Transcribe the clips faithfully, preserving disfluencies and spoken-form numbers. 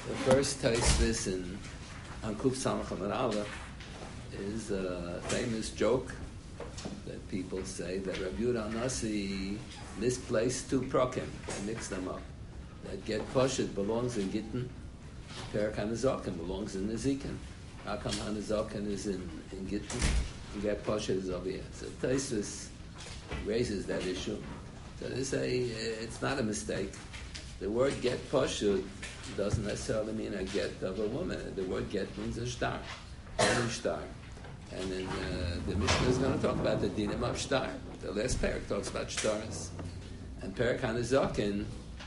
The first Taisvis in on Kuf Samach and Aleph is a famous joke that people say that Rabbi Yehuda Nasi misplaced two prokim and mixed them up. That Get Poshet belongs in Gittin, Perak HaNezaken belongs in Nezikin. How come HaNezaken is in, in Gittin and Get Poshet is over here? So Taisvis raises that issue. So they say it's not a mistake. The word Get Poshet doesn't necessarily mean a get of a woman. The word get means a shtar, any shtar. And then uh, the Mishnah is going to talk about the dinim of shtar. The last parak talks about shtars. And Perak HaNezaken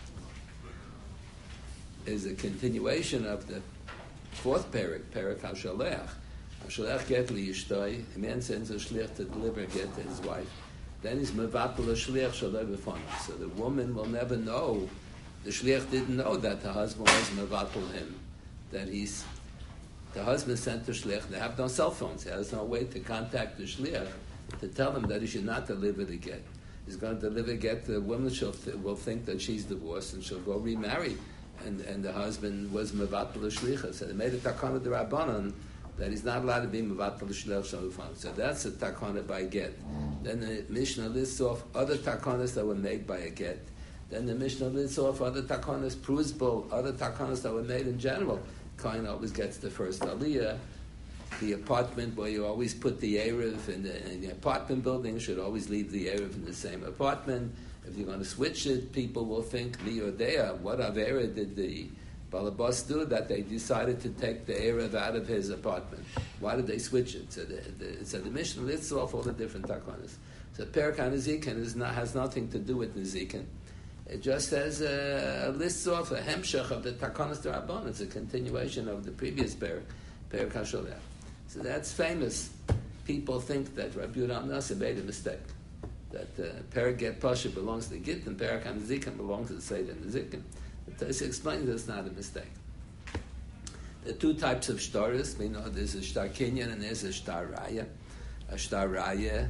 is a continuation of the fourth parak, Perak HaShalech. HaShalech get li yishtoi. A man sends a shliach to deliver a get to his wife. Then he's mevatel a shliach shaloi b'fonah. So the woman will never know. The shliach didn't know that the husband was mevatel him. That he's the husband sent the shliach. They have no cell phones. He has no way to contact the shliach to tell him that he should not deliver the get. He's going to deliver get. The woman she'll th- will think that she's divorced and she'll go remarry. And and the husband was mevatel shlicha. So they made a takana d'Rabbanan that he's not allowed to be mevatel shliach shalufan. So that's a takana by get. Then the Mishnah lists off other takanas that were made by a get. Then the Mishnah lists off other takanas, pruzbul, other takanas that were made in general. Kohen always gets the first aliyah. The apartment where you always put the erev in the, in the apartment building should always leave the erev in the same apartment. If you're going to switch it, people will think, li yodea, what avera did the balabas do that they decided to take the erev out of his apartment? Why did they switch it? So the, the, so the Mishnah lists off all the different takanas. So Perak HaNezikin is not, has nothing to do with Nezikin. It just says a, a list off a hemshech of the takanas d'Rabbanan. It's a continuation of the previous Perak, Perak HaSholech. So that's famous. People think that Rabbi Yehuda Nasi made a mistake. That uh, Perak Get Pasha belongs to the Git and Perak HaNezikin belongs to the Seder Nezikin. The Tosfos explains that it's not a mistake. There are two types of shtaris. We know there's a shtar kinyan and there's a shtar raya. A shtar raya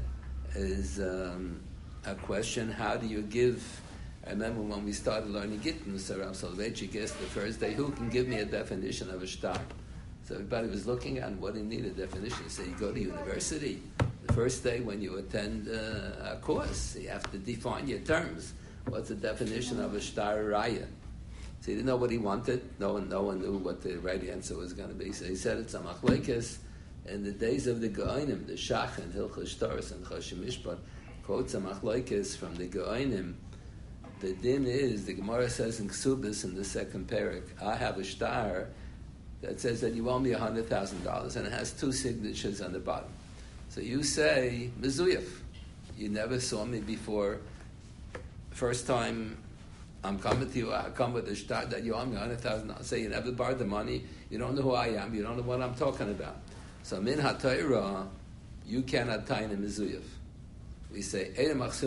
is um, a question: how do you give? I remember when we started learning Gittin, so Rav Soloveitchik asked the first day, who can give me a definition of a shtar? So everybody was looking at what do you need a definition? So you go to university. The first day when you attend uh, a course, you have to define your terms. What's the definition of a shtar raya? So he didn't know what he wanted. No one, no one knew what the right answer was going to be. So he said it's a machlekes. In the days of the Geonim, the Shach and Hilchos Shtaros and Choshen Mishpat quotes a machlekes from the Geonim. The din is, the Gemara says in Ksubis in the second parak, I have a shtar that says that you owe me one hundred thousand dollars, and it has two signatures on the bottom. So you say, Mezuyef, you never saw me before. First time I'm coming to you, I come with a shtar that you owe me one hundred thousand dollars. Say you never borrowed the money, you don't know who I am, you don't know what I'm talking about. So min ha-Torah, you cannot tie in a Mezuyef. We say, it's only with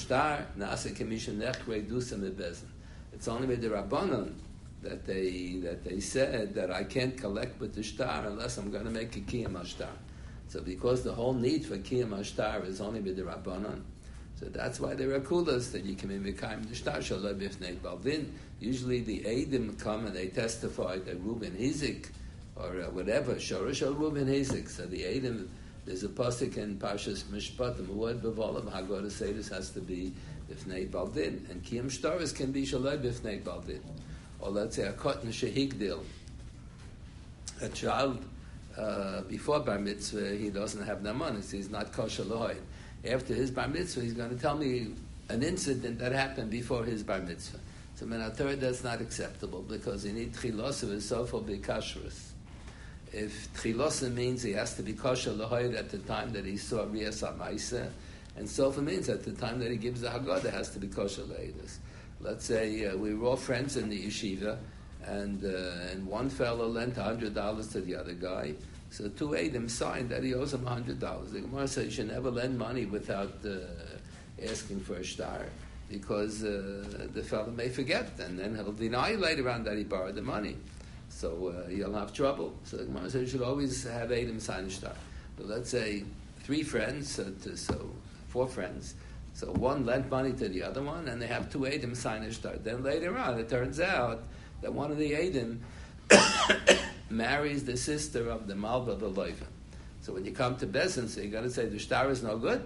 the Rabbanon that they that they said that I can't collect with the shtar unless I'm going to make a kiyam ashtar. So because the whole need for kiyam ashtar is only with the Rabbanon, so that's why there are kulas that you can be mekayim the shtar shaloi b'fnei balvin. Usually the eidim come and they testify that Reuben Hizik or uh, whatever shorosh al Reuben Hizik. So the eidim. There's a pasuk in Parshas Mishpatim, a word b'volam, Haggadah Seidos has to be b'fnei baldin, and kiyam shtaris can be shaloi b'fnei baldin. Or let's say a cotton shehigdil, a child uh, before bar mitzvah, he doesn't have no money, so he's not kosher lohoid. After his bar mitzvah, he's going to tell me an incident that happened before his bar mitzvah. So min ha-Torah, that's not acceptable because you need tchilos of his sofo b'kashrus. If tchilosa means he has to be kosher lahoyd at the time that he saw Riyas HaMaisa, and sofa means at the time that he gives the Haggadah has to be kosher lahoydus. Let's say uh, we were all friends in the yeshiva, and uh, and one fellow lent one hundred dollars to the other guy, so two Eidim signed that he owes him one hundred dollars. The Gemara says you should never lend money without uh, asking for a shtar, because uh, the fellow may forget, and then he'll deny later on that he borrowed the money. So uh, you'll have trouble. So the Gemara says you should always have Eidim sign a shtar. But let's say three friends, so, to, so four friends. So one lent money to the other one, and they have two Eidim sign a shtar. Then later on, it turns out that one of the Eidim marries the sister of the Malva the Loiva. So when you come to Bezdin, so you're going to say the shtar is no good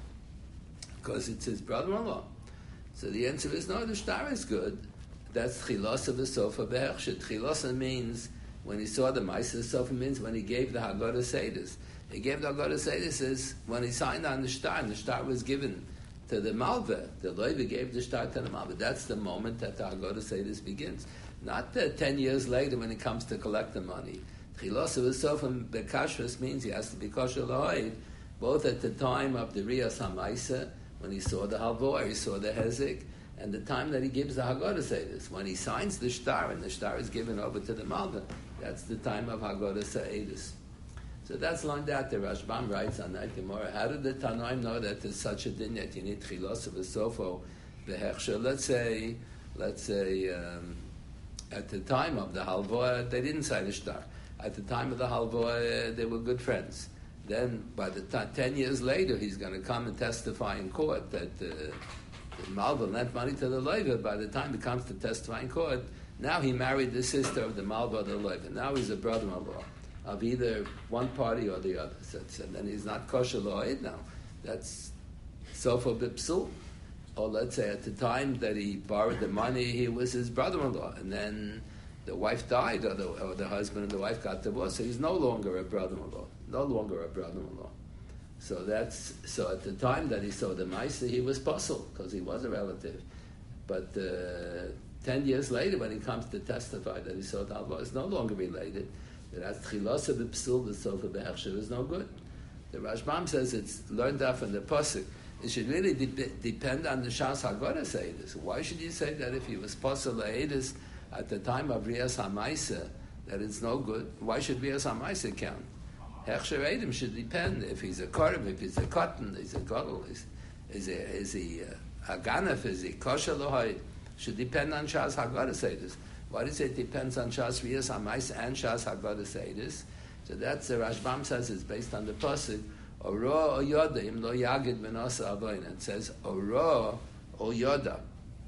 because it's his brother-in-law. So the answer is no, the shtar is good. That's Tchilosa v'sofa b'hechsher. Tchilosa means when he saw the Maisa, sofa means when he gave the Haggadah Sedis. He gave the Haggadah Sedis is when he signed on the shtar, and the shtar was given to the Malva. The Loiva gave the shtar to the Malva. That's the moment that the Haggadah Sedis begins. Not the ten years later when he comes to collect the money. Tchilosa v'sofa b'kashras means he has to be kosher l'hoid, both at the time of the Riyas HaMaisa, when he saw the Halvor, he saw the Hezek, and the time that he gives the Haggadah Sedis. When he signs the shtar, and the shtar is given over to the Malva, that's the time of Haggadah Sedis. So that's learned out. The Rashbam writes on that Gemara. How did the Tanoim know that there's such a din that you need Tchilosa v'sofo b'hechsher? Let's say, let's say, um, at the time of the Halvor, they didn't sign the shtar. At the time of the Halvor, they were good friends. Then, by the time, ten years later, he's going to come and testify in court that uh, the Malva lent money to the Loiva. By the time he comes to testify in court, now he married the sister of the Malva, the Loiva. Now he's a brother-in-law of either one party or the other. So, so then he's not kosher lo'ed now. That's sofa b'psul. Or let's say at the time that he borrowed the money, he was his brother-in-law. And then the wife died, or the, or the husband and the wife got divorced. So he's no longer a brother-in-law. No longer a brother-in-law. So that's so at the time that he saw the Maisa, he was puzzled because he was a relative. But uh, ten years later, when he comes to testify that he saw the Halvor, it's no longer related. That's Tchilosa b'psul v'sofa b'hechsher is no good. The Rashbam says it's learned out from the pasuk. It should really de- depend on the Shas Haggadah Sedis. Why should you say that if he was puzzle la'edis at the time of Riyas HaMaisa that it's no good? Why should Riyas HaMaisa count? Hechsher Eidim should depend if he's a korban, if he's a cotton, he's a gadol, is is he is he a ganef, is he kosher lo'hoid? Should depend on Shas Haggadah Sedis. Why does it depends on Shas Riyas HaMaisa and Shas Haggadah Sedis? So that's the Rashbam says it's based on the pasuk Oro o Yoda im lo yagid v'nasa avoyna. It says Oro o Yoda.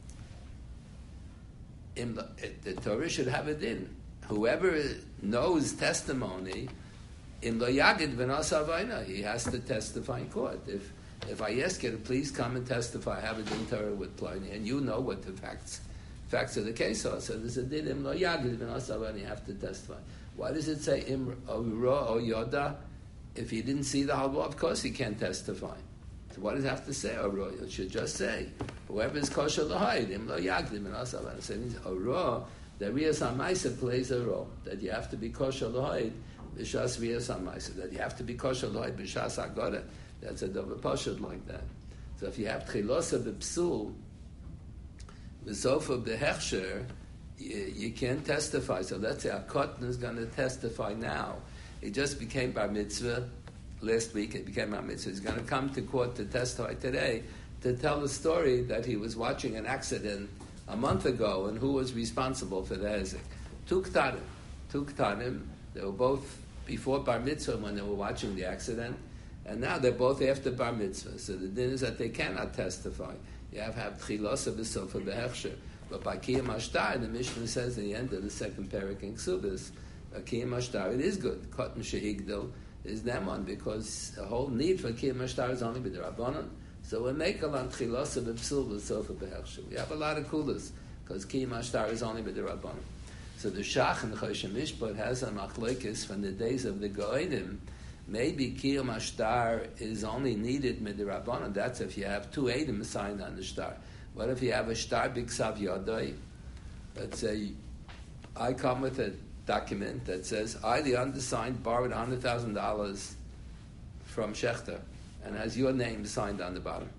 Im lo, it, the Torah should have it in. Whoever knows testimony im lo yagid v'nasa avoyna, he has to testify in court. If if I ask you to please come and testify, have it in Torah with Pliny, and you know what the facts facts of the case are. So there's a din im lo yagid v'nasa avoyna, you have to testify. Why does it say im oro o yoda? If he didn't see the halvor, of course he can't testify. So what does it have to say oro? It should just say whoever is kosher l'hoid im lo yagdim and asavan. So it means oro. The Riyas HaMaisa plays a role that you have to be kosher l'hoid b'shas Riyas HaMaisa. That you have to be kosher l'hoid b'shas Haggadah. That's a double pashut like that. So if you have tchilosa b'psul, v'sofa b'hechsher, You, you can't testify. So let's say a cotton is going to testify now. He just became bar mitzvah last week. It became bar mitzvah. He's going to come to court to testify today to tell the story that he was watching an accident a month ago and who was responsible for the hezek. Two ktanim. Two ktanim. They were both before bar mitzvah when they were watching the accident, and now they're both after bar mitzvah. So the din is that they cannot testify. You have to have tchilosa b'sofa b'hechsher. But by Kiyam Ashtar, the Mishnah says in the end of the second parak in Ksubis, by Kiyam Ashtar, it is good. Cotton Shehigdil is Neman, because the whole need for Kiyam Ashtar is only with the Rabbanon. So we make a lot Chilosa b'psul b'sofa b'hechsher. We have a lot of kulas, because Kiyam Ashtar is only with the Rabbanon. So the Shach and the Choshen Mishpat has a machlokes from the days of the Goinim. Maybe Kiyam Ashtar is only needed with the Rabbanon. That's if you have two Eidim signed on the shtar. What if you have a shtar b'ksav yadai? Let's say I come with a document that says I, the undersigned, borrowed one hundred thousand dollars from Shechter and has your name signed on the bottom.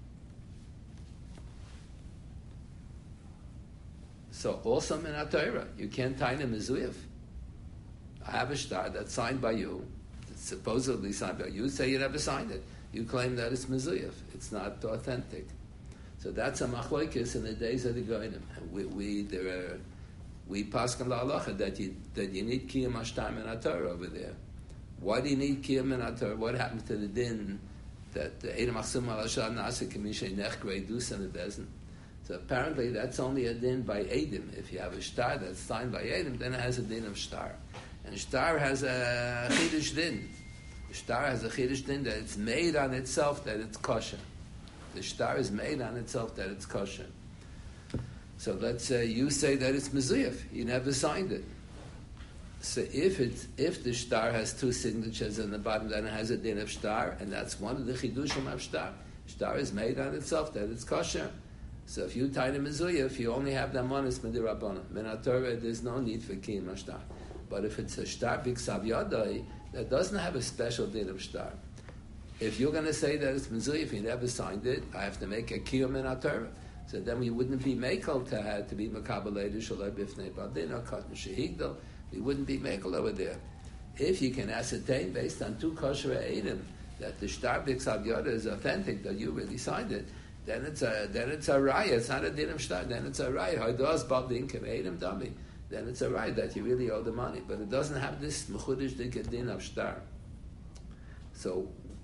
So also in our Torah, you can't tie him mezuyev. I have a shtar that's signed by you. It's supposedly signed by you. You say you never signed it. You claim that it's mezuyev. It's not authentic. So that's a machlokes in the days of the Goinim. We we there are we paskin la'alacha that you that you need kiyum ashtar min Torah over there. Why do you need kiyum min Torah? What happened to the din that the Eidam Achsum al Ashar Nasa Kamishay Nech Grei Dus in the Bezin? So apparently that's only a din by Eidim. If you have a star that's signed by Eidim, then it has a din of star. And star has a chidush din. The star has a chidush din that it's made on itself that it's kosher. The star is made on itself that it's kosher. So let's say you say that it's mezuyaf. You never signed it. So if it's if the star has two signatures on the bottom, then it has a din of star, and that's one of the chidushim of star. Star is made on itself that it's kosher. So if you tie the mezuyaf, you only have that monis midirabbanan. Minatorah, there's no need for kiyum star. But if it's a star b'ksav yadai, that doesn't have a special din of star. If you're going to say that it's mezuyaf, you never signed it, I have to make a kiyum minatorah. So then we wouldn't be mekel to have to be makabeled shalai bifnei badin or katan shehigdal. We wouldn't be mekel over there. If you can ascertain based on two kosher eidim that the shtar b'ksav yada is authentic, that you really signed it, then it's a then it's a raya. It's not a din of shtar. Then it's a raya. Haidas badin kem eidim dami. Then it's a raya that you really owe the money, but it doesn't have this mechudish din of shtar. So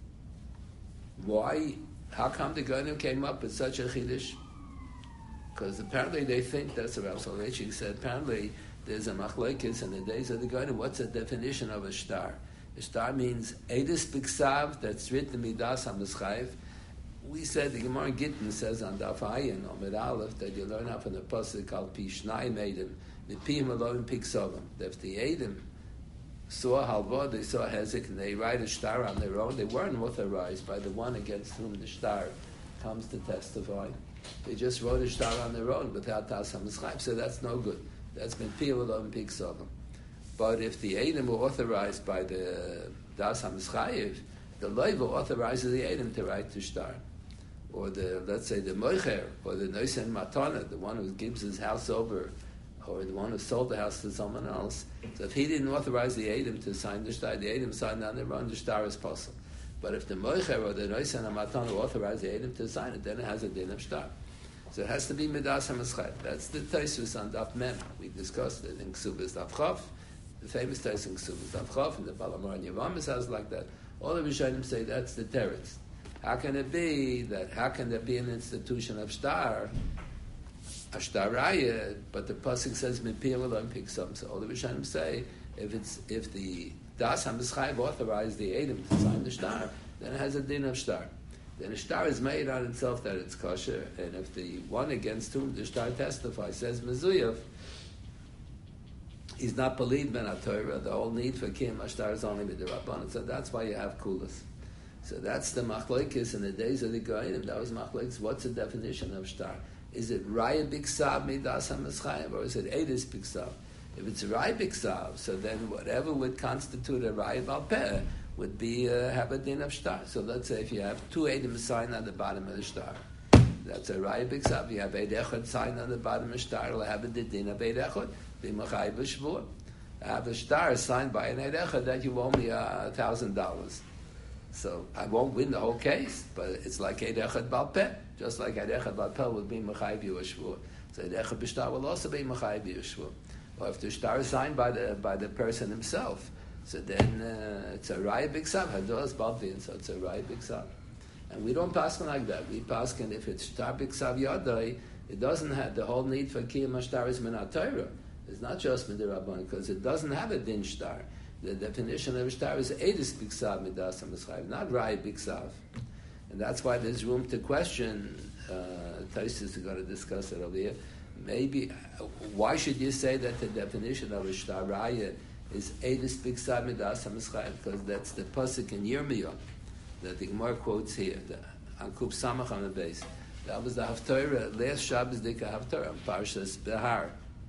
why? How come the Gonim came up with such a chiddush? Because apparently they think, that's what Rav Soloveitchik said, apparently there's a machlokes in the days of the Gonim. What's the definition of a shtar? A shtar means edus b'ksav, that's written midas ha'mischayev. We said, the Gemara in Gittin says on Daf Ayin, Omed Aleph, that you learn out from the pasuk called Pishnayim Eidim, Mipim Elohim Piksovim. That if the Eidim saw halva, they saw hezek, and they write a shtar on their own, they weren't authorized by the one against whom the shtar comes to testify. They just wrote a shtar on their own without Das HaMischayim, so that's no good. That's been Piyah and Piksovim. But if the Eidim were authorized by the Das HaMischayim, the Leiva authorizes the Eidim to write the shtar. Or the, let's say, the Moicher, or the Noisen Matana, the one who gives his house over, or the one who sold the house to someone else. So if he didn't authorize the Eidim to sign the shtar, the Eidim signed on their own, the shtar is possible. But if the Moicher or the Noisen Matana authorized the Eidim to sign it, then it has a din of shtar. So it has to be Midas HaMischayim. That's the Tosfos on Daf Mem. We discussed it in Ksubas Daf Chav, the famous Tosfos in Ksubas Daf Chav, and the Balamar and Yavamis has like that. All the Rishonim say that's the teretz. How can it be that, how can there be an institution of shtar, a shtar raya, but the pasuk says mipir Elohim piksum? So all the Rishonim say, if it's if the Das HaMischayim authorized the Eidim to sign the shtar, then it has a din of shtar. Then a shtar is made on itself that it's kosher, and if the one against whom the shtar testifies says mezuyaf, he's not believed ben HaTorah. The whole need for kiyum hashtar is only with the Rabbanan. So that's why you have kulas. So that's the machlokes in the days of the Goyim. That was machlokes. What's the definition of shtar? Is it raya b'ksav midas ha'mischayim, or is it edus b'ksav? If it's raya b'ksav, so then whatever would constitute a raya bal peh would be uh, have a din of shtar. So let's say if you have two edim signed on the bottom of the shtar, that's a raya b'ksav. You have eid echad signed on the bottom of the shtar, it'll have a din of eid echad. B'machai b'shvur. Have a shtar signed by an eid echad that you owe me a thousand dollars. So I won't win the whole case, but it's like Eid Echad Bal Peh, just like Eid Echad Bal Peh would be Mechayiv Yeshua. So Eid Echad B'Shtar will also be Mechayiv Yeshua. Or if the shtar is signed by the by the person himself, so then uh, it's a Raya B'Ksav, Hados Balvin, so it's a Raya B'Ksav. And we don't pass like that. We pass if it's Shtar B'Ksav Yadai, it doesn't have the whole need for Kiyum HaShtar is Min HaTorah. It's not just Min HaRabbanan, because it doesn't have a din shtar. The definition of a shtar is edus b'ksav midas ha'mischayim, not raya b'ksav. And that's why there's room to question, uh, Tosfos is going to discuss it over here, maybe, why should you say that the definition of a shtar raya is edus b'ksav midas ha'mischayim? Because that's the pasuk in Yirmiyah that the Gemara quotes here, the, on Kuf Samach on the base. That was the Haftorah, last Shabbos Dika Haftorah, on Parshas Behar,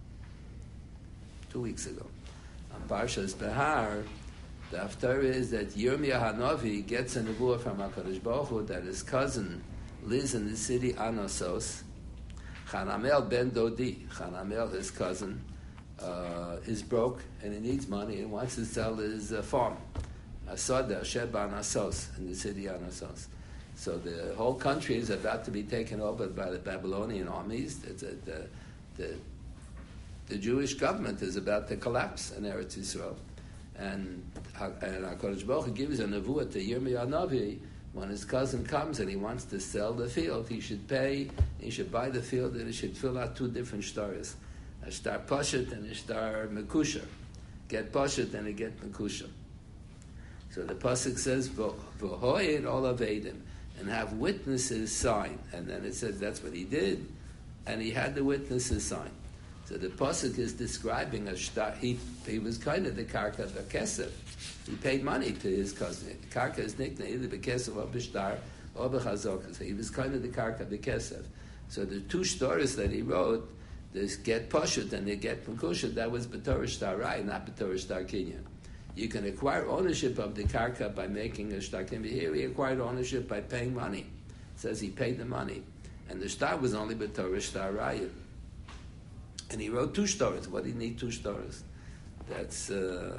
two weeks ago. Parshas Behar, the Haftarah is that Yirmiyah Hanavi gets a nevuah from HaKadosh Baruch Hu that his cousin lives in the city Anasos. Chanamel ben Dodi, Chanamel, his cousin, uh, is broke and he needs money and wants to sell his uh, farm, Asada, Sheba Anasos, in the city Anasos. So the whole country is about to be taken over by the Babylonian armies. It's a, the, the The Jewish government is about to collapse in Eretz Yisrael. And, and HaKadosh Baruch Hu gives a nevuah to Yirmiyah Navi when his cousin comes and he wants to sell the field, he should pay, he should buy the field, and he should fill out two different shtaris. A shtar Pashut and a shtar Mekusha. Get Pashut and a get Mekusha. So the pasuk says, "V'hoyed all avedim," and have witnesses sign. And then it says that's what he did, and he had the witnesses sign. So the pasuk is describing a shtar. He he was kind of the karka b'kesef. He paid money to his cousin. Karka is nicknamed either b'kesef or b'shtar or b'chazok. So he was kind of the karka b'kesef. So the two stories that he wrote, this get pashut and the get mekusha, that was b'torah shtar rai, not b'torah shtar kinyan. You can acquire ownership of the karka by making a shtar kinyan. Here he acquired ownership by paying money. It says he paid the money, and the shtar was only b'torah shtar rai. And he wrote two stories. What do you need two stories? That's uh,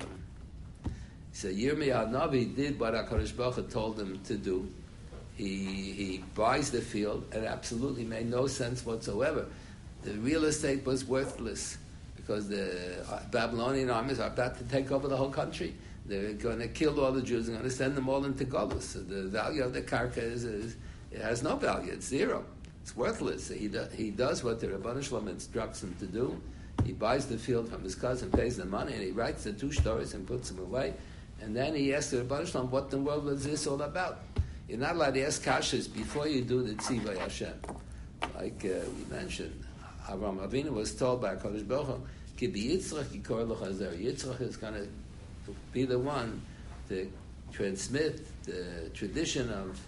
so Yirmiyah Navi did what HaKadosh Baruch Hu told him to do. He he buys the field, and absolutely made no sense whatsoever. The real estate was worthless because the Babylonian armies are about to take over the whole country. They're going to kill all the Jews. They're going to send them all into Golus. So the value of the karka is, is it has no value. It's zero. It's worthless. He do, he does what the Rebbeinu Shalom instructs him to do. He buys the field from his cousin, pays the money, and he writes the two stories and puts them away. And then he asks the Rebbeinu Shalom, what in the world was this all about? You're not allowed to ask kashas before you do the tzivay Hashem. Like uh, we mentioned, Avraham Avinu was told by HaKadosh Baruch Hu, Ki b'yitzrach yikor lo chazer. Yitzrach is going to be the one to transmit the tradition of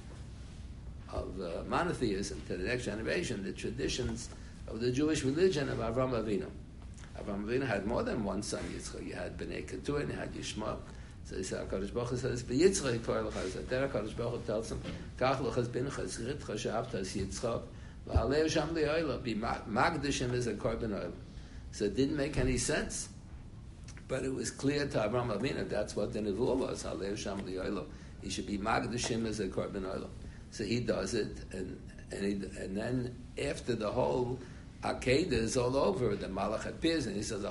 of uh, monotheism to the next generation, the traditions of the Jewish religion of Avraham Avinu. Avraham Avinu had more than one son, Yitzchak. You had Bnei Keturah and you had Yishmael. So he said, HaKadosh Baruch Hu says, "V'yitzchak yikor lo chazer." Then HaKadosh Baruch Hu tells him, "Kach lo chazbincha zritcha she'avtas Yitzchak v'alei sham li'oila." Be magdashim as a korban oil. So it didn't make any sense. But it was clear to Avraham Avinu, that's what the nevuah was, alei sham li'oila. He should be magdashim as a korban oil. So he does it, and and, he, and then after the whole Akedah is all over, the Malach appears and he says,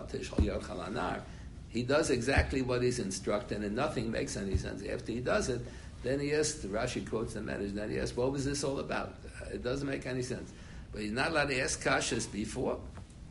he does exactly what he's instructed, and nothing makes any sense. After he does it, then he asks, Rashi quotes the message, then he asks, what was this all about? It doesn't make any sense. But he's not allowed to ask kashas before.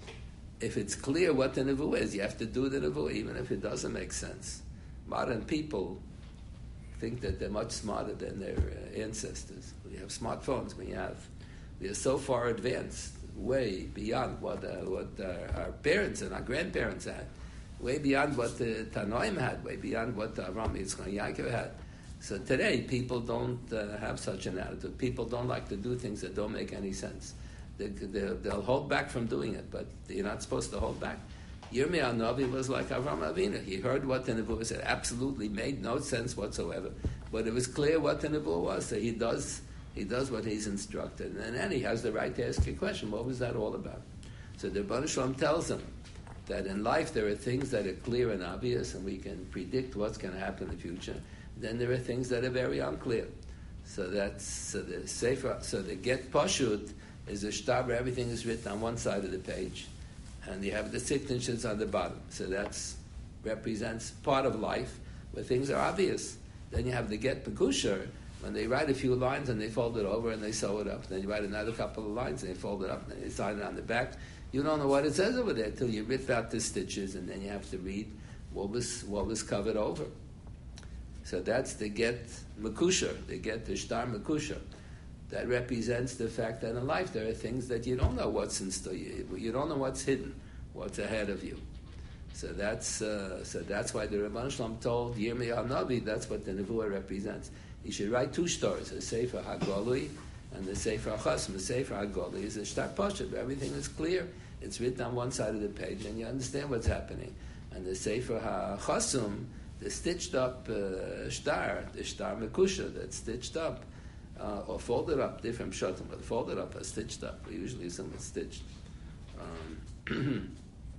If it's clear what the nevuah is, you have to do the nevuah, even if it doesn't make sense. Modern people think that they're much smarter than their uh, ancestors. We have smartphones. We have, we are so far advanced, way beyond what uh, what uh, our parents and our grandparents had, way beyond what the Tanoim had, way beyond what Avraham Yitzchak Yaakov had. So today, people don't uh, have such an attitude. People don't like to do things that don't make any sense. They, they, they'll hold back from doing it, but you're not supposed to hold back. Yirmiyah Navi was like Avraham Avinu. He heard what the nevuah said. Absolutely made no sense whatsoever. But it was clear what the nevuah was. So he does he does what he's instructed. And then he has the right to ask a question. What was that all about? So the Rebbeinu Shalom tells him that in life there are things that are clear and obvious, and we can predict what's going to happen in the future. Then there are things that are very unclear. So that's so the sefer. So the get pashut is a shtar where everything is written on one side of the page, and you have the signatures on the bottom. So that's represents part of life where things are obvious. Then you have the get mekusher, when they write a few lines and they fold it over and they sew it up. Then you write another couple of lines and they fold it up and they sign it on the back. You don't know what it says over there until you rip out the stitches, and then you have to read what was what was covered over. So that's the get mekusher, the get the shtar mekusher. That represents the fact that in life there are things that you don't know what's in store. You, you don't know what's hidden, what's ahead of you. So that's uh, so that's why the Rebbeinu Shalom told Yirmiyah Navi that's what the nevuah represents. He should write two stories: a Sefer HaGolui and the Sefer HaChasm. The Sefer HaGolui is a shtar pashut. Everything is clear. It's written on one side of the page, and you understand what's happening. And the Sefer HaChasm, the stitched up uh, shtar, the shtar mekusha that's stitched up. Uh, or folded up, different pshatim, but folded up or stitched up. We usually assume it's stitched. Um,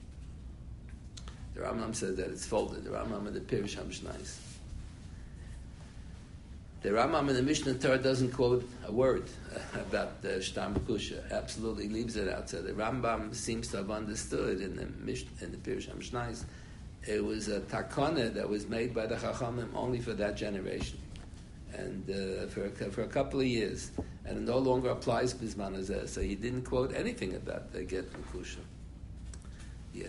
the Rambam says that it's folded. The Rambam in the Pirush HaMishnayos. The Rambam in the Mishnah Torah doesn't quote a word about the shtar mekusha. Absolutely leaves it out. So the Rambam seems to have understood in the Mishnah, in the Pirush HaMishnayos, it was a takana that was made by the Chachamim only for that generation. and uh, for a, for a couple of years, and it no longer applies Bisman Hazeh. So he didn't quote anything about the get Mekusha. Yeah.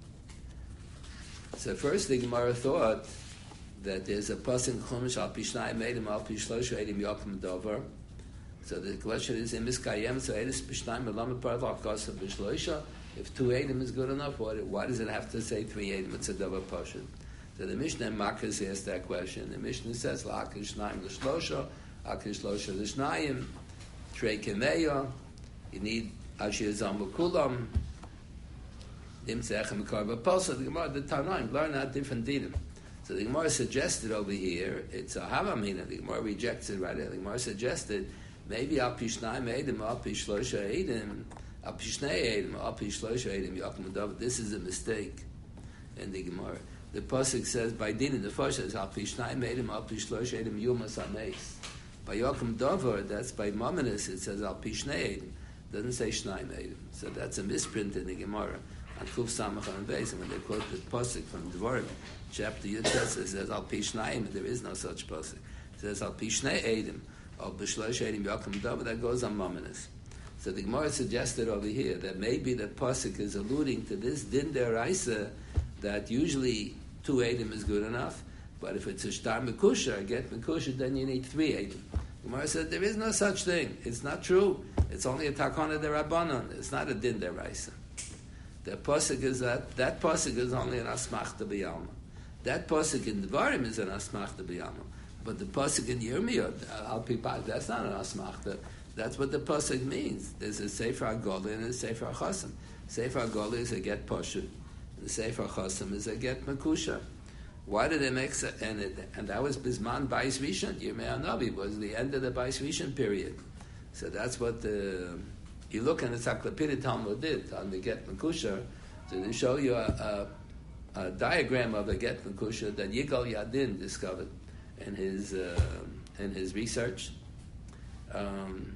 So first the Gemara thought that there's a pasuk Chumash al Pishnai Meidim al Pishloshu Eidim Yokum Dover. So the question is in Miskayem, so Eidis Pishnai Melam Parv al Kasa Pishlosha. If two Eidim is good enough, why, why does it have to say three Eidim? It's a Dover Pashut. So the Mishnah in Makkos asked that question. The Mishnah says La'akish Naim L'Shlosha, Akish Losha L'Shnayim, Trei Kemeya. You need Ashir Zambu Kulam. The Gemara, the Tanaim, learn out different dinim. So the Gemara suggested over here, it's a Havamina. The Gemara rejects it right there. The Gemara suggested maybe Al Pishnai Eidim, Al Pishlosha Eidim, Al Pishnei Eidim, Al Pishlosha Eidim, Yakum David. This is a mistake in the Gemara. The pasuk says by din in the first says Al Pishnai Eidim, Al Pishlosha Eidim, Yumas Ameis. By Yakum David, that's by Mamonis. It says Al Pishnei Eidim. Doesn't say Shnai Eidim. So that's a misprint in the Gemara. And Kuf Samach and Beis, and when they quote the pasuk from Dvarim, chapter Yud Tes, it says Al Pishnayim. There is no such pasuk. It says Al Pishnei Eidim, Al B'Shlosh Eidim Yakum David. That goes on Mamonis. So the Gemara suggested over here that maybe the pasuk is alluding to this din deraisa that usually two Eidim is good enough, but if it's a Shtar Mekusha, a get Mekusha, then you need three Eidim. The Gemara said there is no such thing. It's not true. It's only a Takana Derabanan. It's not a din deraisa. The pasuk is that that pasuk is only an asmachta b'yalma. That pasuk in Dvarim is an asmachta b'yalma, but the pasuk in Yirmiyah, al pipat, that's not an asmachta. That's what the pasuk means. There's a sefer Agola and a sefer Chasim. Sefer Agola is a get pashut, and the sefer Chasim is a get mekusha. Why did they make so, and it, and that was Bisman Bais Rishon. Yirmei Hanavi was the end of the Bais Rishon period. So that's what the you look in the Encyclopedia Talmud did on the Get Mekusha, so they show you a, a, a diagram of a Get Mekusha that Yigal Yadin discovered in his uh, in his research. Um,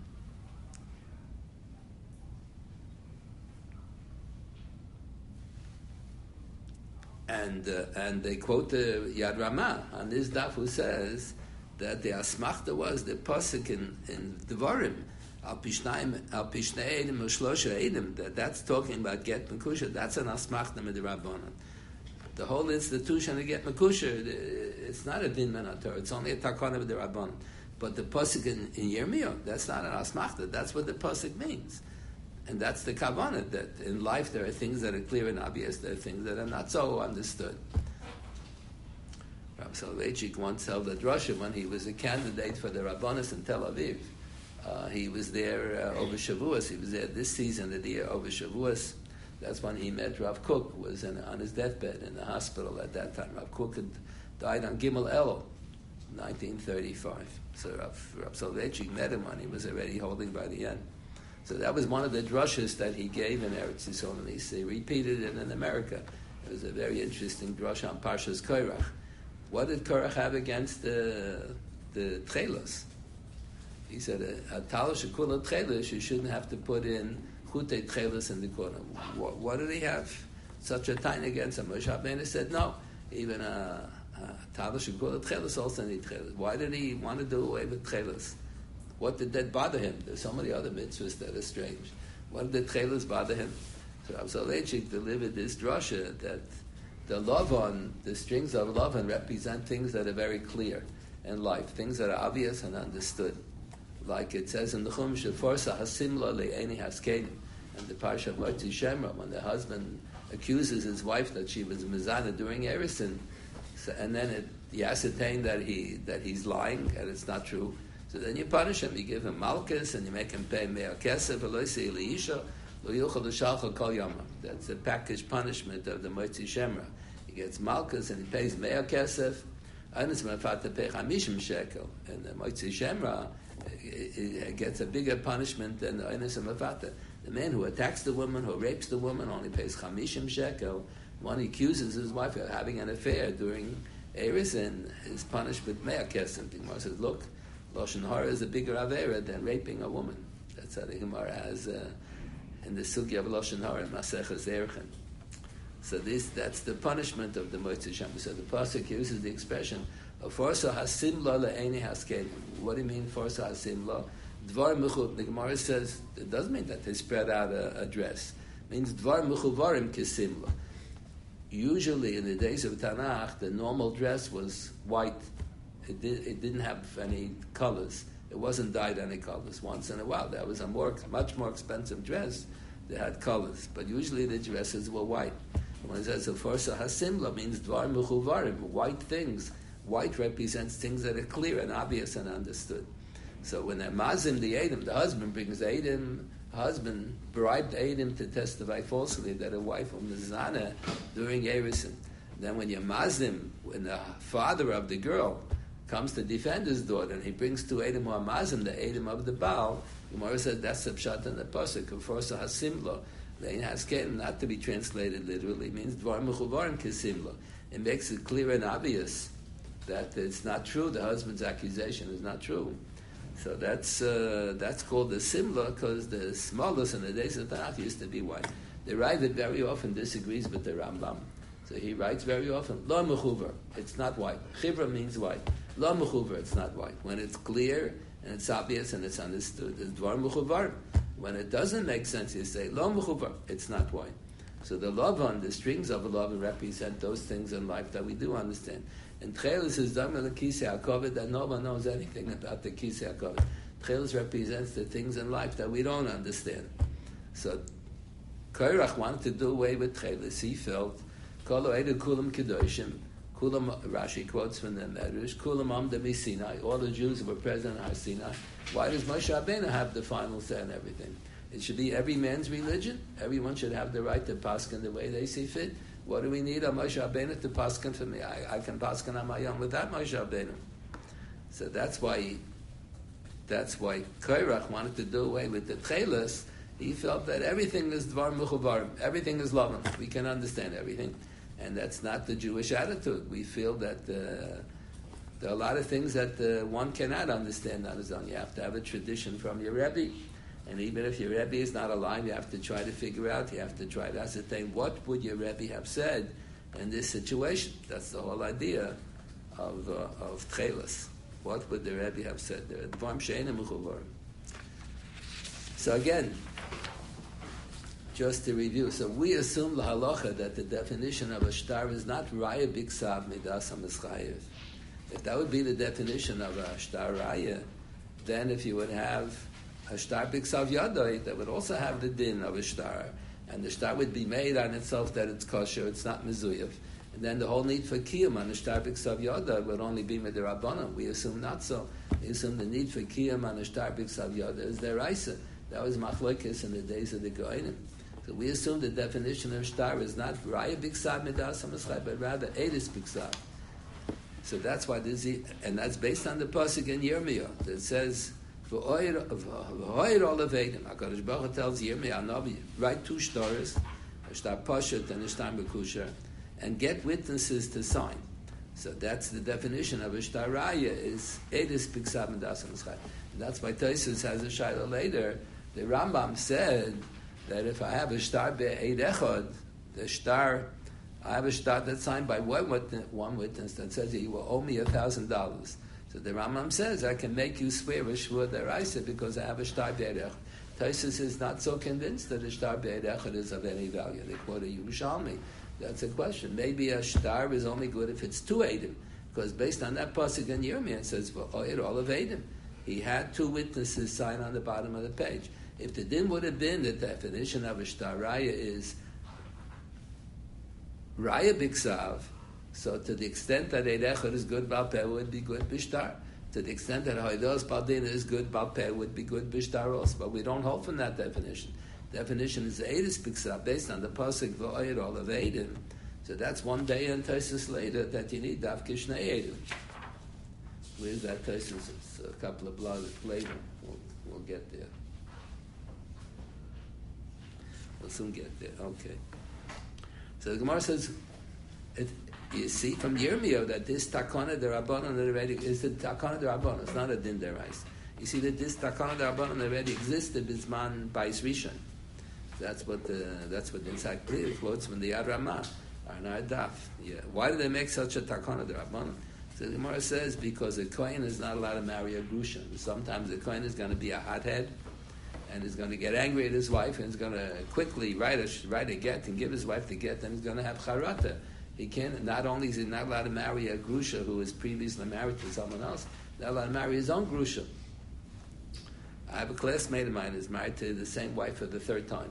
and uh, and they quote the Yad Ramah on this daf who says that the asmachta was the pasuk in in Devarim. Al Pishnei Eidim Ushlosha Eidim. That that's talking about get mekusha. That's an asmachta midrabanan. The whole institution of get mekusha, it's not a din menator. It's only a takana midrabanan. But the pasuk in, in Yirmiyah, that's not an asmachta. That's what the pasuk means, and that's the kavanah. That in life there are things that are clear and obvious. There are things that are not so understood. Rabbi Soloveitchik once held a drasha when he was a candidate for the Rabbanis in Tel Aviv. Uh, he was there uh, over Shavuos. He was there this season of the year over Shavuos. That's when he met Rav Kook, who was in, on his deathbed in the hospital at that time. Rav Kook had died on Gimel Elul, nineteen thirty-five. So Rav, Rav Soloveitchik met him when he was already holding by the end. So that was one of the drushas that he gave in Eretz Yisrael, and he repeated it in America. It was a very interesting drush on Parshas Korach. What did Korach have against the the Tchelos? He said, a talish shekula tchelis, you shouldn't have to put in chute tchelis in the corner. What, what did he have such a tiny against him? Moshe Rabbeinu said, no, even a, a talish shekula tchelis also need tchelis. Why did he want to do away with tchelis? What did that bother him? There's so many other mitzvahs that are strange. What did the tchelis bother him? So Rav Soloveitchik delivered this drasha that the lavon, the strings of lavon represent things that are very clear in life, things that are obvious and understood. Like it says in the Chumash, "Forsa hasimla le'eni haskedim," and the parsha of Motzi Shemra, when the husband accuses his wife that she was mizana during Erisin, so, and then it, you ascertain that he that he's lying and it's not true. So then you punish him. You give him malchus and you make him pay me'ah kesef v'loisei liisha lo yuchal l'shalcha kol yama. That's the package punishment of the Motzi Shemra. He gets malchus and he pays me'ah kesef. Anis mafata pei chamishim shekel, and the Motzi Shemra it gets a bigger punishment than the Einis Mafata. The man who attacks the woman, who rapes the woman, only pays chamishim shekel. One accuses his wife of having an affair during Eris and is punished with me'ah kesef. The Gemara says, look, Lashon Hara is a bigger avera than raping a woman. That's how the Gemara has uh, in the sugya of Lashon Hara, Maseches Erchin. So this that's the punishment of the Motzei Shabbos. So the pasuk uses the expression of forsa hasimla le'eni haskelim. What do you mean forsa hasimla? Dvar mechut. The Gemara says it doesn't mean that they spread out a, a dress. It means dvar mechuvarim kisimla. Usually in the days of Tanakh, the normal dress was white. It, did, it didn't have any colors. It wasn't dyed any colors. Once in a while, that was a more, much more expensive dress that had colors. But usually the dresses were white. When it says forsa hasimla, means dvar mechuvarim, white things. White represents things that are clear and obvious and understood. So when they're mazim the Edom, the husband brings the Edom, husband bribed Edom to testify falsely that a wife of Mizana during Erison. Then when you're mazim, when the father of the girl comes to defend his daughter and he brings to Edom or mazim, the Edom of the Baal, Gemara says that's the pshat in the pasuk of forsa hasimla. Lein haskelim, not to be translated literally, means dvar mechuvarim kisimla. It makes it clear and obvious that it's not true. The husband's accusation is not true. So that's uh, that's called the simla because the smallest in the days of Tanakh used to be white. The Ravid very often disagrees with the Rambam. So he writes very often, lo mechuver, it's not white. Chivra means white. Lo mechuver, it's not white. When it's clear and it's obvious and it's understood, it's dvar mechuvar. When it doesn't make sense, you say, lo mechuvar, it's not white. So the lavan, the strings of a lavan represent those things in life that we do understand. And Tchelis is done with the Kisei HaKavod that no one knows anything about the Kisei HaKavod. Tchelis represents the things in life that we don't understand. So Korach wanted to do away with Tchelis. He felt, Kol Oedu Kulam Kedoshim, Kulam, Rashi quotes from the Medrash, Kulam Amda Sinai, all the Jews who were present in Har Sinai. Why does Moshe Rabbeinu have the final say on everything? It should be every man's religion. Everyone should have the right to paskin the way they see fit. What do we need a Moshe Rabbeinu to paskin for me? I, I can paskin on my own without Moshe Rabbeinu. So that's why he, that's why Korach wanted to do away with the Tchelis. He felt that everything is Dvar Mechuvarim, everything is Lavan. We can understand everything. And that's not the Jewish attitude. We feel that uh, there are a lot of things that uh, one cannot understand on his own. You have to have a tradition from your Rebbe. And even if your Rebbe is not alive, you have to try to figure out, you have to try to ascertain what would your Rebbe have said in this situation. That's the whole idea of uh, of Tchelis. What would the Rebbe have said? So again, just to review, so we assume the halacha that the definition of a shtar is not raya biksav midas hamischayev. If that would be the definition of a shtar raya, then if you would have a shtar biksav yadai, that would also have the din of a shtar, and the shtar would be made on itself that it's kosher, it's not mezuyev, and then the whole need for kiyum on a shtar biksav yadai would only be midrabanan. We assume not so. We assume the need for kiyum on a shtar biksav yadai is deraisa. That was machlokes in the days of the Goyim. So we assume the definition of shtar is not raya biksav midas hamischai, but rather edis biksav. So that's why this is, and that's based on the pasuk in Yirmiyah that says, "V'oyer olavedim." HaKadosh Baruch Hu tells Yirmiyah Navi, write two shtaros, a shtar pashat and a shtar mekusher, and get witnesses to sign. So that's the definition of a shtar raya is edis biksav midas hamischai. And that's why Tosfos has a shayla later. The Rambam said that if I have a shtar be'ed echad, the shtar, I have a shtar that's signed by one witness, one witness that says he will owe me a thousand dollars. So the Rambam says I can make you swear a shvur deraisa because I have a shtar be'ed echad. Tosfos is not so convinced that a shtar be'ed echad is of any value. They quote a Yerushalmi. That's a question. Maybe a shtar is only good if it's two edim, because based on that pasuk in Yirmiyah it says v'oyer olav edim. He had two witnesses sign on the bottom of the page. If the din would have been the definition of a shtar raya is raya biksav, so to the extent that eid echad is good balpeh would be good bishtar. To the extent that haidos baldin is good balpeh would be good bishtar also. But we don't hold from that definition. Definition is edis biksav based on the pasuk v'oyer olav edim. So that's one day and Tosfos later that you need dafke shnei edim. Where's that Tosfos? It's a couple of blogs later. We'll, we'll get there. We'll soon get there. Okay. So the Gemara says, it, you see from Yirmiyah that this takana derabbanan already is the takana derabbanan. It's not a din derais. You see that this takana derabbanan already existed bisman bais rishon. That's what the that's what the inside clear quotes from the Yad Ramah are not daf. Yeah. Why do they make such a takana d'Rabbanan? So the Gemara says because a kohen is not allowed to marry a grusha. Sometimes a kohen is going to be a hothead and is going to get angry at his wife and is going to quickly write a write a get and give his wife the get, and he's going to have charata. He can't. Not only is he not allowed to marry a grusha who was previously married to someone else, he's not allowed to marry his own grusha. I have a classmate of mine who's married to the same wife for the third time.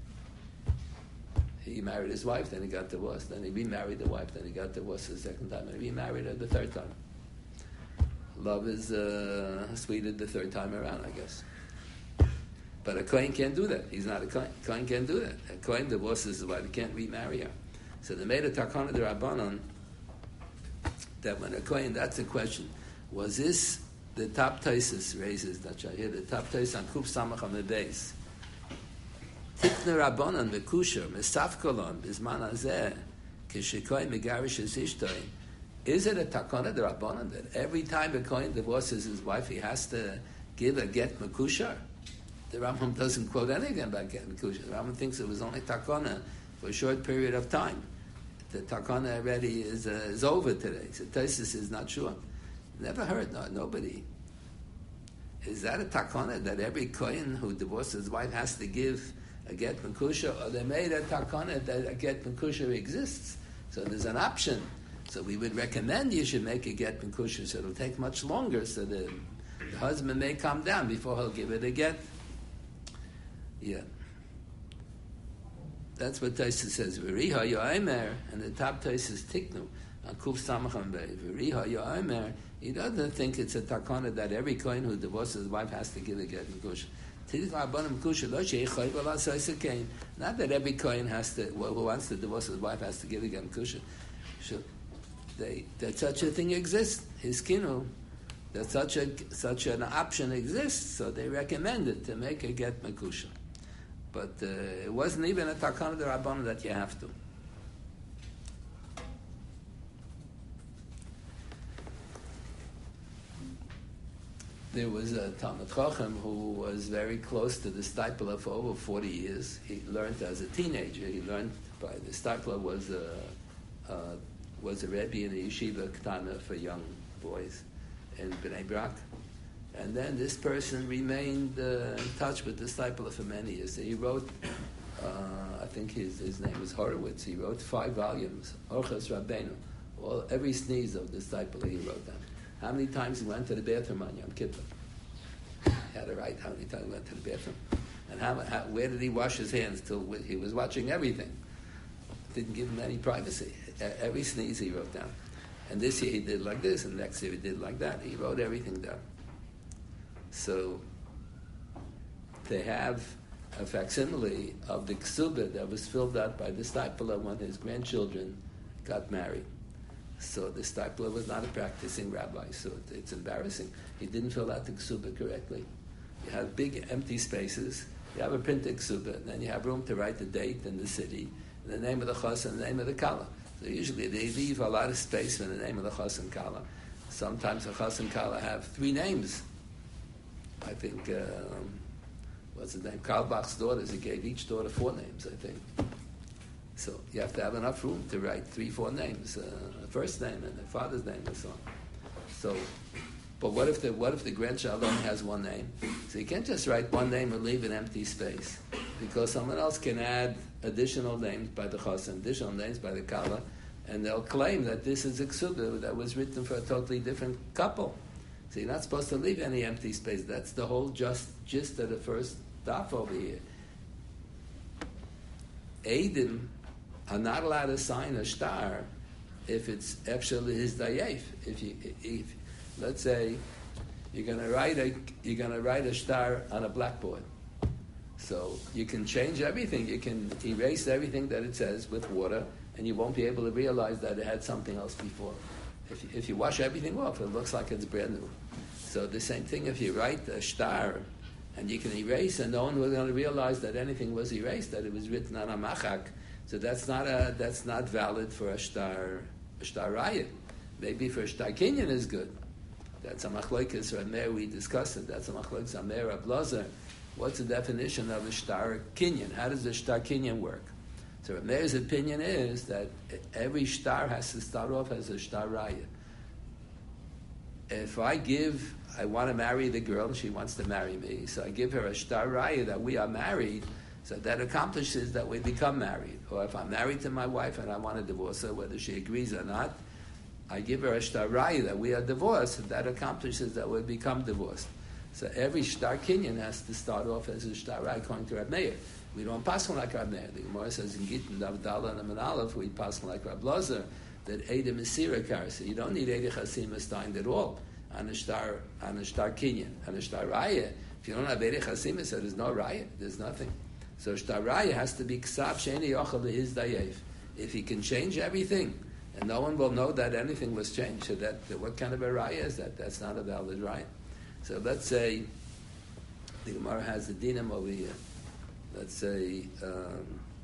He married his wife, then he got divorced, then he remarried the wife, then he got divorced the second time, and he remarried her the third time. Love is uh, sweeter the third time around, I guess. But a kohen can't do that. He's not a kohen. A kohen can't do that. A kohen divorces his wife, he can't remarry her. So they made a takana d'Rabbanan that when a kohen, that's the question, was this the top Taisus raises that here, the top Taisus on Kuf Samach on the base. Tikne Rabbanan Mekusher Mesafkolon Bisman Hazeh Kishikoy Megarish Ishtoi. Is it a takana d'Rabbanan that every time a kohen divorces his wife, he has to give a get Mekusher? The Rambam doesn't quote anything about get Mekusher. The Rambam thinks it was only takana for a short period of time. The takana already is uh, is over today. So Taisus is not sure. Never heard, no, nobody. Is that a takana that every kohen who divorces his wife has to give a get mekusha, or they made a takana that a get mekusha exists? So there's an option. So we would recommend you should make a get mekusha, so it'll take much longer, so the, the husband may calm down before he'll give it a get. Yeah. That's what Taisus says. V'riha yo'emer, and the top Taisus tiknu. Kuf Samacham Bey. V'riha yo'emer, he doesn't think it's a takana that every kohen who divorces his wife has to give a get mekusha. Not that every kohen has to, well, who wants to divorce his wife has to give a get mekusha. They, that such a thing exists. His kinu, that such a such an option exists, so they recommend it to make a get mekusha. But uh, it wasn't even a takana d'Rabbanan that you have to. There was a Talmud Chacham who was very close to the Steipler for over forty years. He learned as a teenager. He learned by the Steipler was a uh, was a rebbe in a yeshiva ketana for young boys in Bnei Brak. And then this person remained uh, in touch with the Steipler for many years. So he wrote, uh, I think his his name was Horowitz. He wrote five volumes, Orchos Rabbeinu. All every sneeze of the Steipler he wrote down. How many times he went to the bathroom on Yom Kippur? He had to write how many times he went to the bathroom. And how, how, where did he wash his hands? Till he was watching everything. Didn't give him any privacy. Every sneeze he wrote down. And this year he did like this, and next year he did like that. He wrote everything down. So they have a facsimile of the ksubah that was filled out by the Steipler when his grandchildren got married. So the Steipler was not a practicing rabbi, so it, it's embarrassing. He didn't fill out the ksubah correctly. You have big empty spaces. You have a printed ksubah, and then you have room to write the date and the city, and the name of the chas and the name of the kala. So usually they leave a lot of space for the name of the chas and kala. Sometimes the chas and kala have three names. I think, um, what's his name? Karl Bach's daughters, he gave each daughter four names, I think. So you have to have enough room to write three, four names, uh, a first name and a father's name and so on. So, but what if the what if the grandchild only has one name? So you can't just write one name and leave an empty space, because someone else can add additional names by the chas and additional names by the kala, and they'll claim that this is a ksubah that was written for a totally different couple. So you're not supposed to leave any empty space. That's the whole just gist of the first daf over here. Eidim are not allowed to sign a star if it's actually his dayef. If you, if let's say you're going to write a you're going to write a star on a blackboard, so you can change everything. You can erase everything that it says with water, and you won't be able to realize that it had something else before. If you, if you wash everything off, it looks like it's brand new. So the same thing if you write a star, and you can erase, and no one was going to realize that anything was erased, that it was written on a machak. So that's not a that's not valid for a star a star raya. Maybe for a star kinyan is good. That's a machlokes Rameir, we discussed it. That's a machlokes Rameir Ablazer. what's the definition of a shtar kinyan? How does the shtar kinyan work? So Reb Meir's opinion is that every shtar has to start off as a shtar raya. If I give, I want to marry the girl and she wants to marry me, so I give her a shtar raya that we are married, so that accomplishes that we become married. Or if I'm married to my wife and I want to divorce her, whether she agrees or not, I give her a shtar raya that we are divorced, and that accomplishes that we become divorced. So every shtar kinyan has to start off as a shtar raya according to Reb Meir. We don't pass on like Reb Meir. The Gemara says in Gittin, Davdala and Aleph, we pass on like Reb Lozer, that Eida Mesira carries. You don't need Eida Chasima signed at all on a shtar, on a shtar kinyan, on a shtar raya. If you don't have Eida Chasima, so there's no raya, there's nothing. So shtar raya has to be ksav sheni yochel lehiz dayev. If he can change everything, and no one will know that anything was changed, so that, that what kind of a raya is that? That's not a valid raya. So let's say the Gemara has a dinam over here. Let's say um,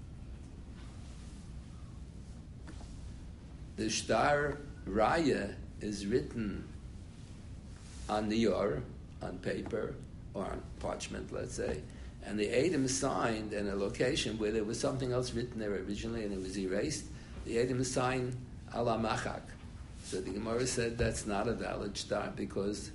the shtar raya is written on the yor, on paper, or on parchment, let's say, and the Edom is signed in a location where there was something else written there originally and it was erased. The Edom is signed ala machak. So the Gemara said that's not a valid shtar because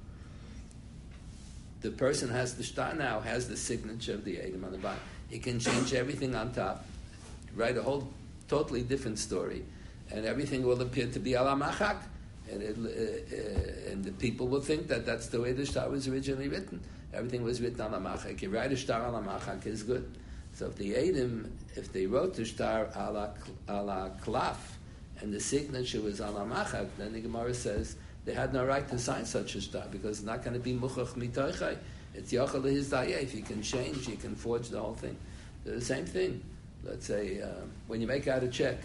the person has the shtar now, has the signature of the Edom on the bottom. He can change everything on top, write a whole totally different story, and everything will appear to be ala machak. And, it, uh, uh, and the people will think that that's the way the shtar was originally written. Everything was written on a machak. You write a shtar on a machak is good. So if the Edom, if they wrote the shtar ala, ala klaf, and the signature was on a machak, then the Gemara says they had no right to sign such a shtar because it's not going to be muchach mitoichai. It's yochel lehiz dayeh. If you can change, you can forge the whole thing. The same thing. Let's say uh, when you make out a check,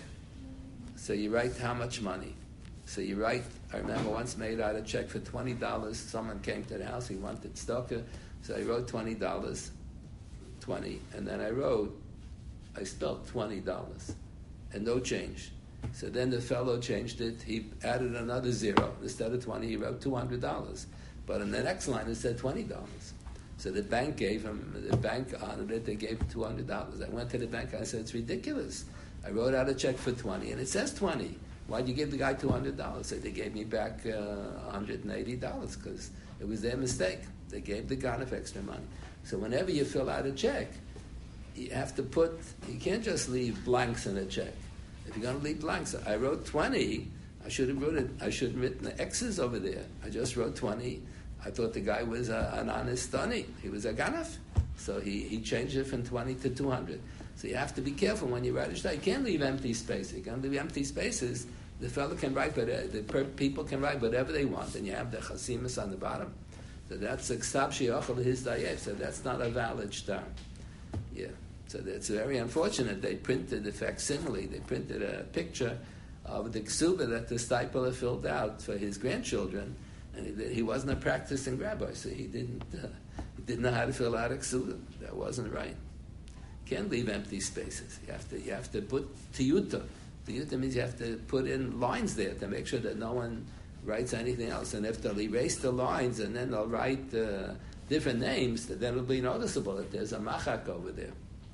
so you write how much money. So you write, I remember once made out a check for twenty dollars. Someone came to the house, he wanted stocker. So I wrote twenty dollars, twenty, and then I wrote, I spelled twenty dollars, and no change. So then the fellow changed it, he added another zero. Instead of twenty, he wrote two hundred dollars. But in the next line, it said twenty dollars. So the bank gave him, the bank honored it, they gave him two hundred dollars. I went to the bank, I said, it's ridiculous. I wrote out a check for twenty, and it says twenty. Why'd you give the guy two hundred dollars? So they gave me back uh, one hundred eighty dollars because it was their mistake. They gave the Ganef extra money. So whenever you fill out a check, you have to put, you can't just leave blanks in a check. If you're going to leave blanks, I wrote twenty, I should have written, I should have written the X's over there. I just wrote twenty. I thought the guy was a, an honest Tani. He was a Ganef. So he, he changed it from twenty to two hundred. So you have to be careful when you write a shtar. You can't leave empty spaces. You can't leave empty spaces. The fellow can write, but the per- people can write whatever they want, and you have the chasimus on the bottom. So that's a ksab she'achal his dayev. So that's not a valid shtar. Yeah. So that's very unfortunate. They printed the facsimile. They printed a picture of the ksuba that the Steipler filled out for his grandchildren, and he, he wasn't a practicing rabbi, so he didn't uh, he didn't know how to fill out a ksuba. That wasn't right. You can't leave empty spaces. You have to you have to put tiyuta. Tiyuta means you have to put in lines there to make sure that no one writes anything else. And if they'll erase the lines and then they'll write uh, different names, then it'll be noticeable that there's a machak over there.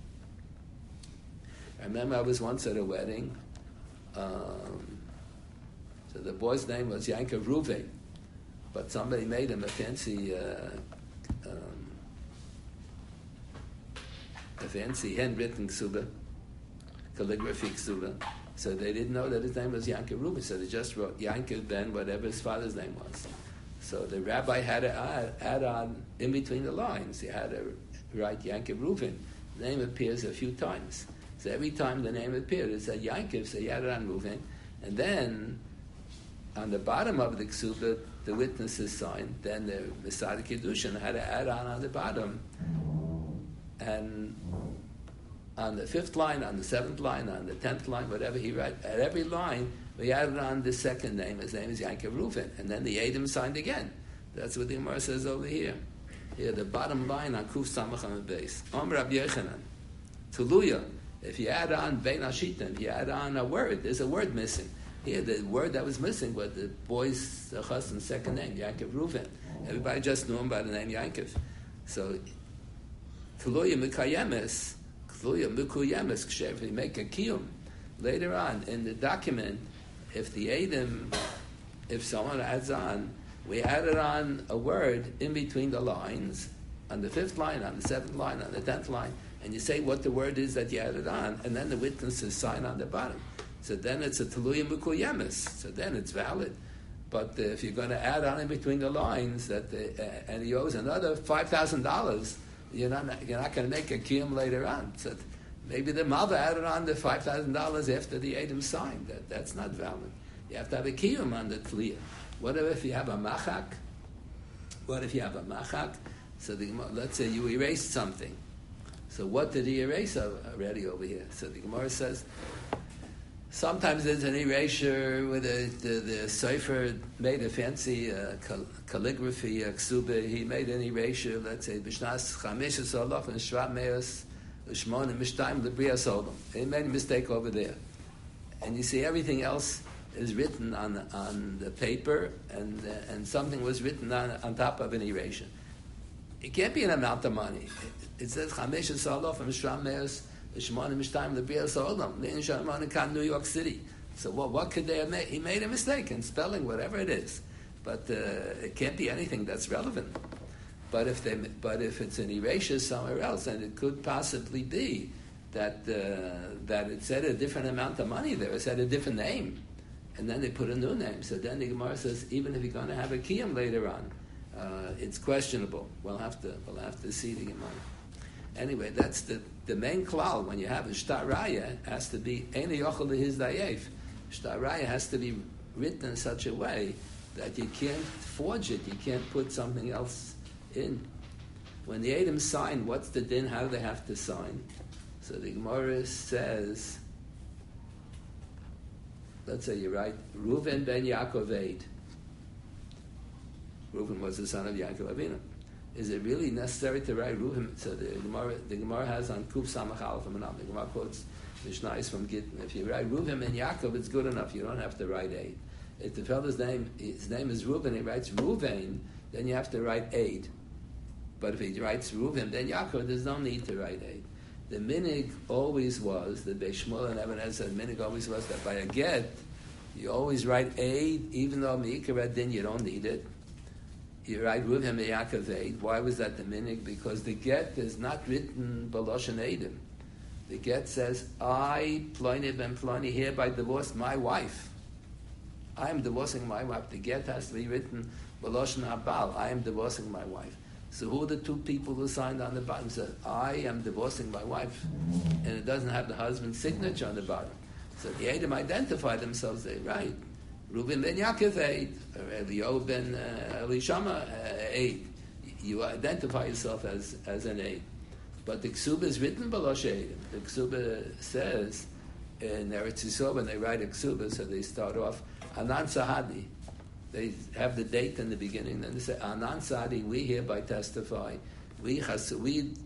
I remember I was once at a wedding. Um, so the boy's name was Yankov Ruve, but somebody made him a fancy, uh, um, a fancy handwritten ksuba, calligraphy ksuba. So they didn't know that his name was Yankov Ruve, so they just wrote Yankov Ben, whatever his father's name was. So the rabbi had to add, add on in between the lines. He had to write Yankov Reuven. The name appears a few times. So every time the name appeared, it said Yankov, so he had it on Reuven. And then on the bottom of the ksuba, the witnesses signed. Then the Masada Kiddushin had to add on on the bottom. And on the fifth line, on the seventh line, on the tenth line, whatever he wrote, at every line, we added on the second name. His name is Yankov Reuven. And then the Edom signed again. That's what the Gemara says over here. Here, the bottom line on Kuf Samach on the base. Om Rabbi Yechanan, Tuluya. If you add on Bein Hashitim, if you add on a word, there's a word missing. Here, the word that was missing was the boy's uh, husband's second name, Yankov Reuven. Everybody just knew him by the name Yankov. So Tluya Mikayemes, Tluya Mikuyemes, if you make a kiyum, later on in the document, if the Edom, if someone adds on, we added on a word in between the lines, on the fifth line, on the seventh line, on the tenth line, and you say what the word is that you added on, and then the witnesses sign on the bottom. So then it's a Tluya Mikuyemes, so then it's valid. But uh, if you're going to add on in between the lines that the, uh, and he owes another five thousand dollars, you're not you're not going to make a kiyum later on. So maybe the mother added on the five thousand dollars after the Edom signed. That that's not valid. You have to have a kiyum on the tliya. What if you have a machak? What if you have a machak? So the, let's say you erased something. So what did he erase already over here? So the Gemara says. Sometimes there's an erasure with a, the, the cipher made a fancy uh, cal- calligraphy, a ksuba. He made an erasure, let's say, Bishnas Chamish Solof and Shvat Meos Shmon and Mishtayim Lebriya Sodom. He made a mistake over there. And you see everything else is written on on the paper, and uh, and something was written on, on top of an erasure. It can't be an amount of money. It, it says Chamish Solof and Shvat Meos New York City. So what, what could they have made? He made a mistake in spelling, whatever it is. But uh, it can't be anything that's relevant. But if they, but if it's an erasure somewhere else, then it could possibly be that uh, that it said a different amount of money there. It said a different name, and then they put a new name. So then the Gemara says, even if you're going to have a kiyum later on, uh, it's questionable. We'll have to we'll have to see the Gemara. Anyway, that's the, the main klal. When you have a shtar raya, has to be eni yochel lehiz dayef. Shtar raya has to be written in such a way that you can't forge it. You can't put something else in. When the Edom sign, what's the din? How do they have to sign? So the Gemara says, let's say you write Reuven ben Yaakov Eid. Reuven was the son of Yaakov Avinu. Is it really necessary to write Reuven? So the Gemara, the Gemara has on Kuf Samach Aleph and Menam. The Gemara quotes Mishnais from Gittin. If you write Reuven and Yaakov, it's good enough. You don't have to write Eid. If the fellow's name, his name is Reuven, he writes Reuven, then you have to write Eid. But if he writes Reuven, then Yaakov, there's no need to write Eid. The minig always was, the Beis Shmuel and Even Ezra, the minig always was that by a get, you always write Eid, even though Me'ikar Din, you don't need it. You write Reuven Yaakov Eid. Why was that the minig? Because the get is not written B'Loshen Eidim. The get says, I, Ploni ben Ploni, hereby divorce my wife. I am divorcing my wife. The get has to be written B'Loshen Habal. I am divorcing my wife. So who are the two people who signed on the bottom? Said, I am divorcing my wife. And it doesn't have the husband's signature on the bottom. So the Edom identify themselves. They write Reuven ben Yaakov Eid, or Eliyahu ben uh, Elishama uh, Eid. You identify yourself as, as an Eid. But the Ksuba is written B'Losh Eidim. The Ksuba says in Eretz Yisrael, when they write a Ksuba, so they start off Anan Sahadi. They have the date in the beginning, then they say Anan Sahadi, we hereby testify. We Chasumi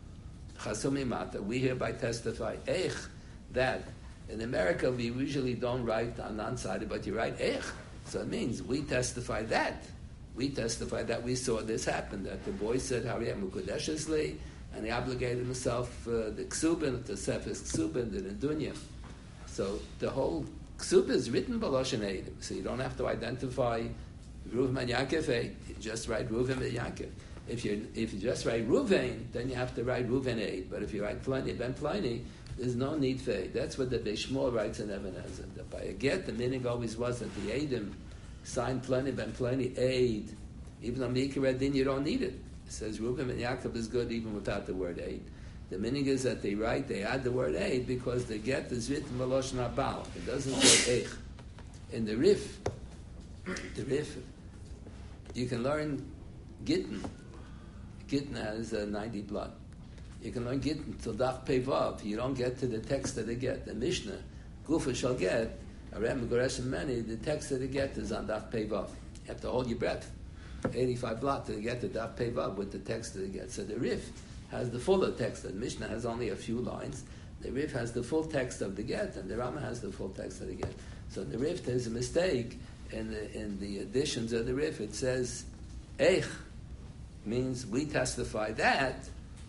Mata, we hereby testify. Eich, that. In America, we usually don't write Anan Sahadi, but you write Eich. So it means we testify that. We testify that we saw this happen, that the boy said, Hariyam Mukudeshesli, and he obligated himself uh, the Ksubin, the Sefes Ksubin, the Nedunya. So the whole Ksub is written B'Loshen Eidim, so you don't have to identify Reuven and Yaakov Eid. You just write Reuven and Yaakov. If you if you just write Reuven, then you have to write Reuven Eid. But if you write Pliny, Ben Pliny, there's no need for Eid. That's what the Beis Shmuel writes in Even Ezra. That by a get, the meaning always was that the Eidim signed Pliny, Ben Pliny, Eid. Even though Me'ikar Din, you don't need it. It says Reuven and Yaakov is good even without the word Eid. The meaning is that they write, they add the word Eid because the get is written B'Loshen Habal. It doesn't say Eich. In the Rif, the Rif, you can learn Gittin. Gittin has uh, ninety blood. You can learn Gittin till Daf Pei Vav. You don't get to the text of the get. The Mishnah, Gufa shall get, Arem Goresh and Many, the text of the get is on Daf Pei Vav. You have to hold your breath. eighty-five blot to get to Daf Pei Vav with the text of the get. So the Rif has the fuller text. The Mishnah has only a few lines. The Rif has the full text of the get, and the Rama has the full text of the get. So the Rif, there's a mistake in the, in the additions of the Rif. It says, Eich means we testify that,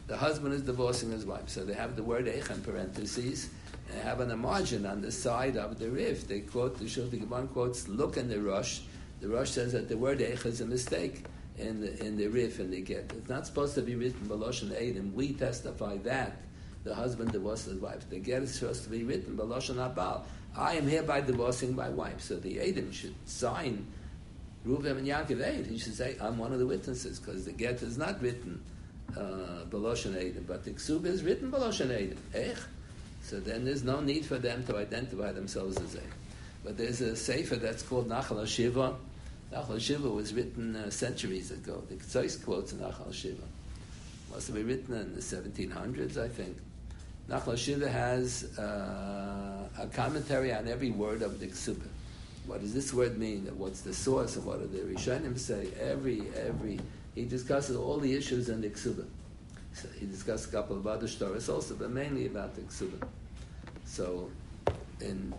the husband is divorcing his wife. So they have the word eich in parentheses, and they have on the margin on the side of the rif. They quote, the Shulchan Gemara quotes, look in the Rosh. The Rosh says that the word eich is a mistake in the, in the rif and the get. It's not supposed to be written B'Lashon Eidim. We testify that the husband divorced his wife. The get is supposed to be written B'Lashon Habal. I am hereby divorcing my wife. So the Eidim should sign Reuven and Yaakov Eid. He should say, I'm one of the witnesses, because the get is not written uh, B'Lashon Eidim, but the Ksuba is written B'Lashon Eidim. Eich. So then there's no need for them to identify themselves as Eid. But there's a sefer that's called Nachal HaShiva. Nachal HaShiva was written uh, centuries ago. The Ktsois quotes Nachal HaShiva. Must have been written in the seventeen hundreds, I think. Nachal HaShiva has uh, a commentary on every word of the Ksuba. What does this word mean? What's the source? And what do the Rishonim say? Every, every, he discusses all the issues in the Ksuba. So he discussed a couple of other stories also, but mainly about the Ksuba. So, in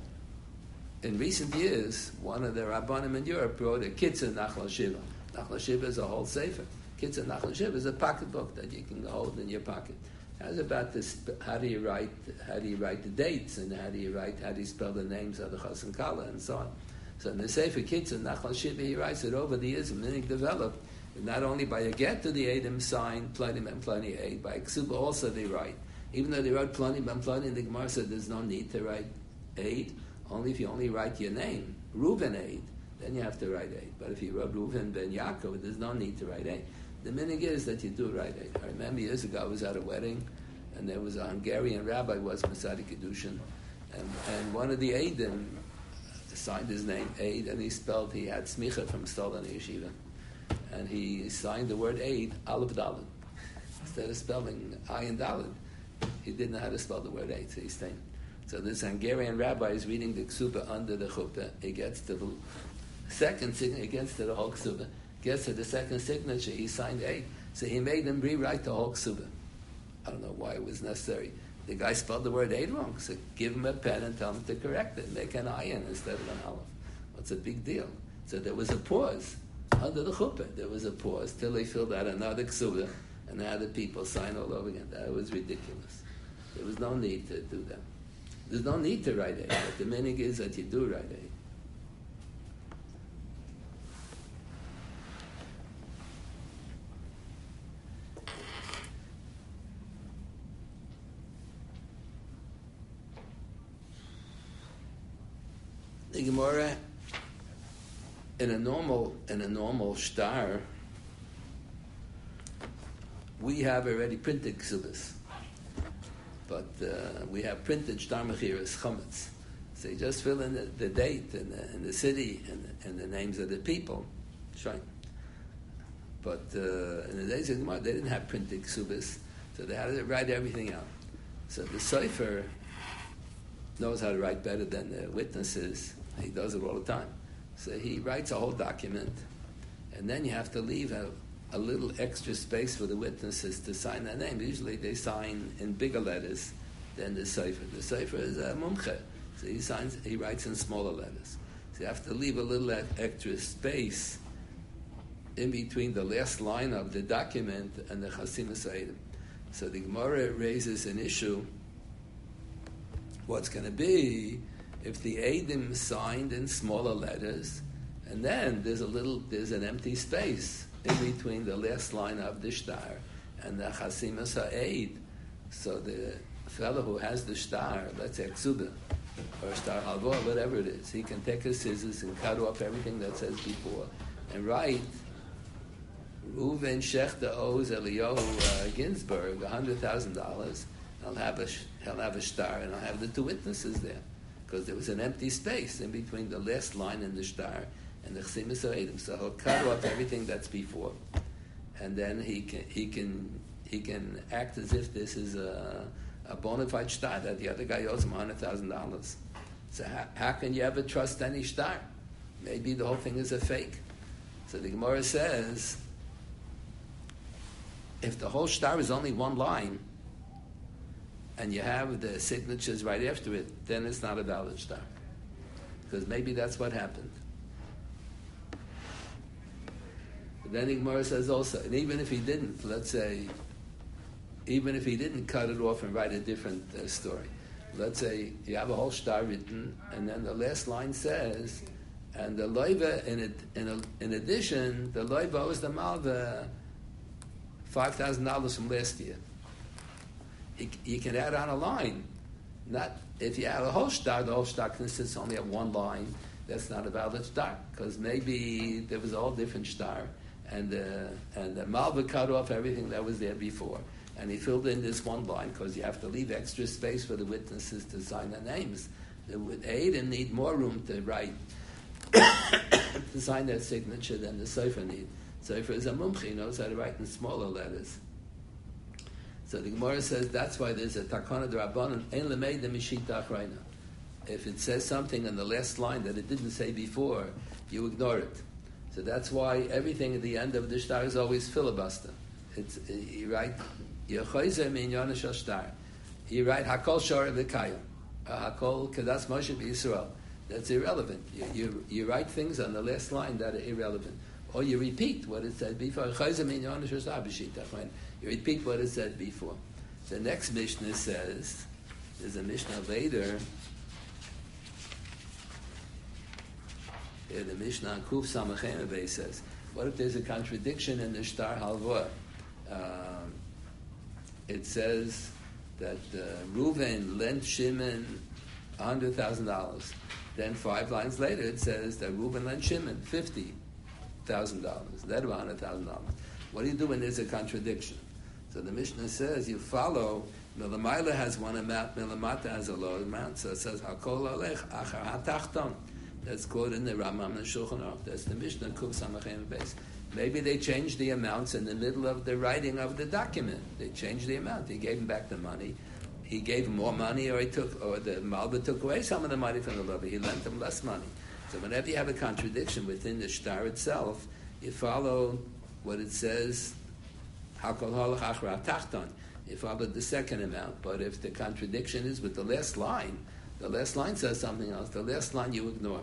in recent years, one of the Rabbanim in Europe wrote a Kitzur Nachal HaShiva. Nachal HaShiva is a whole sefer. Kitzur Nachal HaShiva is a pocketbook that you can hold in your pocket. It's about this, how do you write, how do you write the dates, and how do you write, how do you spell the names of the Chas and Kala, and so on. So in the sefer Kitzur Nachal HaShiva, he writes that over the years, and then he developed, not only by a get to the Eidim sign, Planim and Plani Eid, by Ksuba also they write. Even though they wrote Planim and Plani, the Gemara said there's no need to write Eid, only if you only write your name, Reuven Eid, then you have to write Eid. But if you wrote Reuven ben Yaakov, there's no need to write Eid. The minig is that you do write Eid. I remember years ago I was at a wedding, and there was a Hungarian rabbi, was Masadi Kedushin, and, and one of the Eidim signed his name, Eid, and he spelled, he had smicha from Stolen Yeshiva. And he signed the word Eid, Aleph Daled. Instead of spelling Ayin Daled, he didn't know how to spell the word Eid, so he's saying. So this Hungarian rabbi is reading the Ksuba under the Chuppah. He gets to the second signature, he gets to the whole Ksuba. Gets to the second signature, he signed Eid. So he made him rewrite the whole Ksuba. I don't know why it was necessary. The guy spelled the word Eid wrong, so give him a pen and tell him to correct it. Make an Ayin instead of an Aleph. What's a big deal? So there was a pause. Under the chuppah, there was a pause till they filled out another ksuba, and now the people sign all over again. That was ridiculous. There was no need to do that. There's no need to write it, but the meaning is that you do write it. The Gemara, in a normal in a normal shtar, we have already printed ksubas, but uh, we have printed shtar mechiras chametz. So you just fill in the, the date and the, and the city and the, and the names of the people. Right. But uh, in the days of Gemara, they didn't have printed ksubas, so they had to write everything out. So the Sefer knows how to write better than the witnesses. He does it all the time. So he writes a whole document, and then you have to leave a, a little extra space for the witnesses to sign their name. Usually they sign in bigger letters than the Sefer. The Sefer is a mumche, so he signs. He writes in smaller letters. So you have to leave a little extra space in between the last line of the document and the Chasimus Eidim. So the Gemara raises an issue. What's going to be if the Eidim signed in smaller letters, and then there's a little, there's an empty space in between the last line of the shtar and the Chasimas Ha'eid. So the fellow who has the shtar, let's say Ksuba, or shtar halva, whatever it is, he can take his scissors and cut off everything that says before and write Reuven Shechter owes Eliyahu uh, Ginsburg one hundred thousand dollars. I'll have a he'll have a shtar, and I'll have the two witnesses there, because there was an empty space in between the last line in the shtar and the Chasimus Ha'edim. So he'll cut off everything that's before, and then he can he can he can act as if this is a, a bona fide shtar that the other guy owes him one hundred thousand dollars. So how, how can you ever trust any shtar? Maybe the whole thing is a fake. So the Gemara says, if the whole shtar is only one line, and you have the signatures right after it, then it's not a valid shtar. Because maybe that's what happened. But then the Gemara says also, and even if he didn't, let's say even if he didn't cut it off and write a different uh, story. Let's say you have a whole star written, and then the last line says, and the loiva, in it, in, a, in addition, the loiva owes the malva five thousand dollars from last year. You, you can add on a line. Not if you have a whole star, the whole star consists only of one line. That's not a valid star, because maybe there was a whole different star, and uh, and the malva cut off everything that was there before. And he filled in this one line because you have to leave extra space for the witnesses to sign their names. The Eidim need more room to write, to sign their signature than the Sofer need. Sofer is a mumchi, he knows how to write in smaller letters. So the Gemara says that's why there's a takana d'Rabbanan, ein lemeid mishita achrayna. If it says something in the last line that it didn't say before, you ignore it. So that's why everything at the end of the shtar is always filibuster. It's, you write, Yechoizer min Yonash Ashtar. You write Hakol Shor V'Kayim. Hakol Kedas Moshe B'Yisrael. That's irrelevant. You, you you write things on the last line that are irrelevant, or you repeat what it said before. Yechoizer min Yonash Ashtar b'Shita. You repeat what it said before. The next Mishnah says, there's a Mishnah later. The Mishnah on Kuf Samachem Abay says, what if there's a contradiction in the Shtar Halvah? Um, it says that uh, Reuven lent Shimon one hundred thousand dollars. Then five lines later it says that Reuven lent Shimon fifty thousand dollars. That one hundred thousand dollars. What do you do when there's a contradiction? So the Mishnah says you follow, Milamayla has one amount, Milamata has a low amount, so it says, Hakol Alech Achar HaTachton. That's quoted in the Rambam and Shulchan Aruch. That's the Mishnah Kuf Samachem Beis. Maybe they changed the amounts in the middle of the writing of the document. They changed the amount. He gave him back the money. He gave him more money, or he took, or the Malba took away some of the money from the Levi. He lent him less money. So whenever you have a contradiction within the shtar itself, you follow what it says. Hakol Halach Achra Tachton. You follow the second amount. But if the contradiction is with the last line, the last line says something else. The last line you ignore.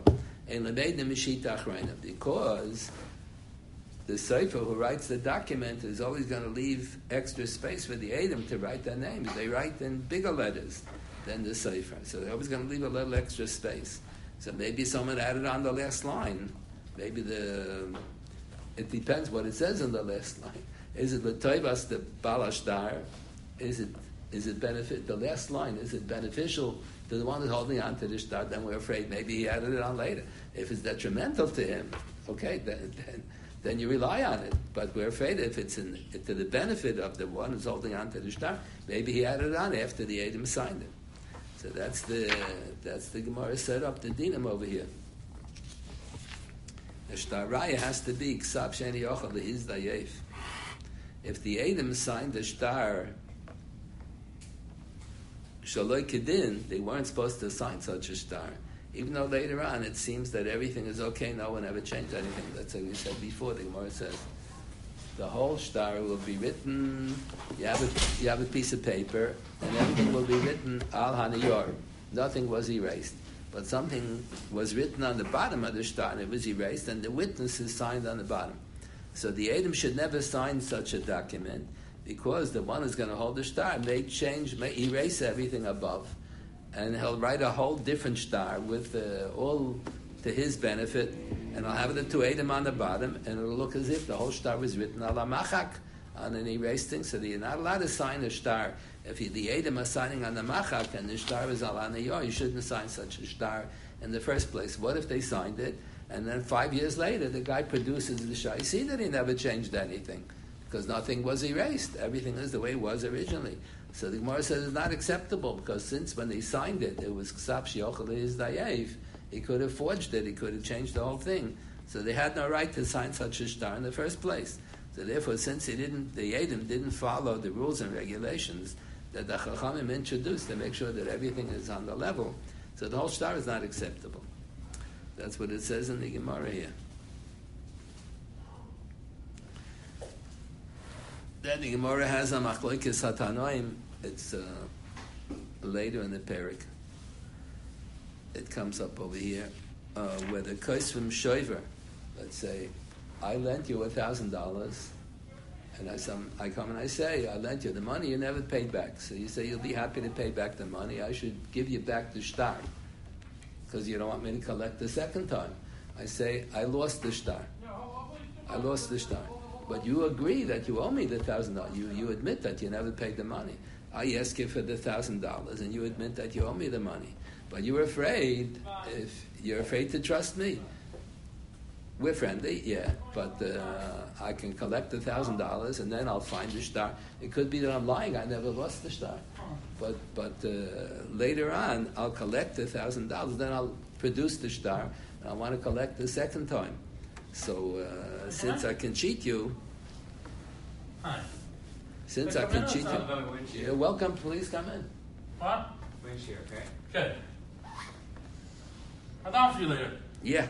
Because the Sefer who writes the document is always going to leave extra space for the Eidim to write their names. They write in bigger letters than the Sefer. So they're always going to leave a little extra space. So maybe someone added on the last line. Maybe the... It depends what it says in the last line. Is it L'toivas the Balashtar? Is it is it benefit the last line? Is it beneficial to the one who's holding on to the shtar? Then we're afraid maybe he added it on later. If it's detrimental to him, okay, then then, then you rely on it. But we're afraid if it's in, to the benefit of the one who's holding on to the shtar, maybe he added it on after the Eidim signed it. So that's the that's the Gemara set up the dinam over here. The shtar raya has to be ksav sheni ochel lehiz dayef. If the Eidim signed the shtar Shaloi Kedin, they weren't supposed to sign such a shtar. Even though later on it seems that everything is okay, no one ever changed anything. That's what we said before. The Gemara says the whole shtar will be written. You have a you have a piece of paper, and everything will be written al hanayor. Nothing was erased, but something was written on the bottom of the shtar, and it was erased, and the witnesses signed on the bottom. So the Eidim should never sign such a document, because the one who's going to hold the shtar may change, may erase everything above, and he'll write a whole different shtar with uh, all to his benefit, and I'll have the two Eidim on the bottom, and it'll look as if the whole shtar was written ala machak, on an erased thing. So you're not allowed to sign a shtar. If you, the Eidim are signing on the machak and the shtar is ala nayor, you shouldn't sign such a shtar in the first place. What if they signed it, and then five years later the guy produces the shtar? You see that he never changed anything, because nothing was erased. Everything is the way it was originally. So the Gemara says it's not acceptable, because since when they signed it, it was Ksav Shiochel Lehiz Dayev. He could have forged it. He could have changed the whole thing. So they had no right to sign such a shtar in the first place. So therefore, since he didn't, the Eidim didn't follow the rules and regulations that the Chachamim introduced to make sure that everything is on the level, so the whole shtar is not acceptable. That's what it says in the Gemara here. Then the Gemara has a Machlokes Hatanoim. It's uh, later in the Perek. It comes up over here, uh, where the Kos from Shoiver, let's say, I lent you a thousand dollars, And I, some, I come and I say, I lent you the money, you never paid back. So you say, you'll be happy to pay back the money. I should give you back the shtar, because you don't want me to collect the second time. I say, I lost the shtar. I lost the shtar. But you agree that you owe me the thousand dollars. You you admit that you never paid the money. I ask you for the thousand dollars, and you admit that you owe me the money. But you're afraid, if you're afraid to trust me. We're friendly, yeah, but uh, I can collect the thousand dollars, and then I'll find the shtar. It could be that I'm lying. I never lost the shtar. But but uh, later on, I'll collect the thousand dollars. Then I'll produce the shtar, and I want to collect the second time. So uh, since I can cheat you, since I can cheat you, you're welcome. Please come in. What? Windshield, okay? Okay. I'll talk to you later. Yeah.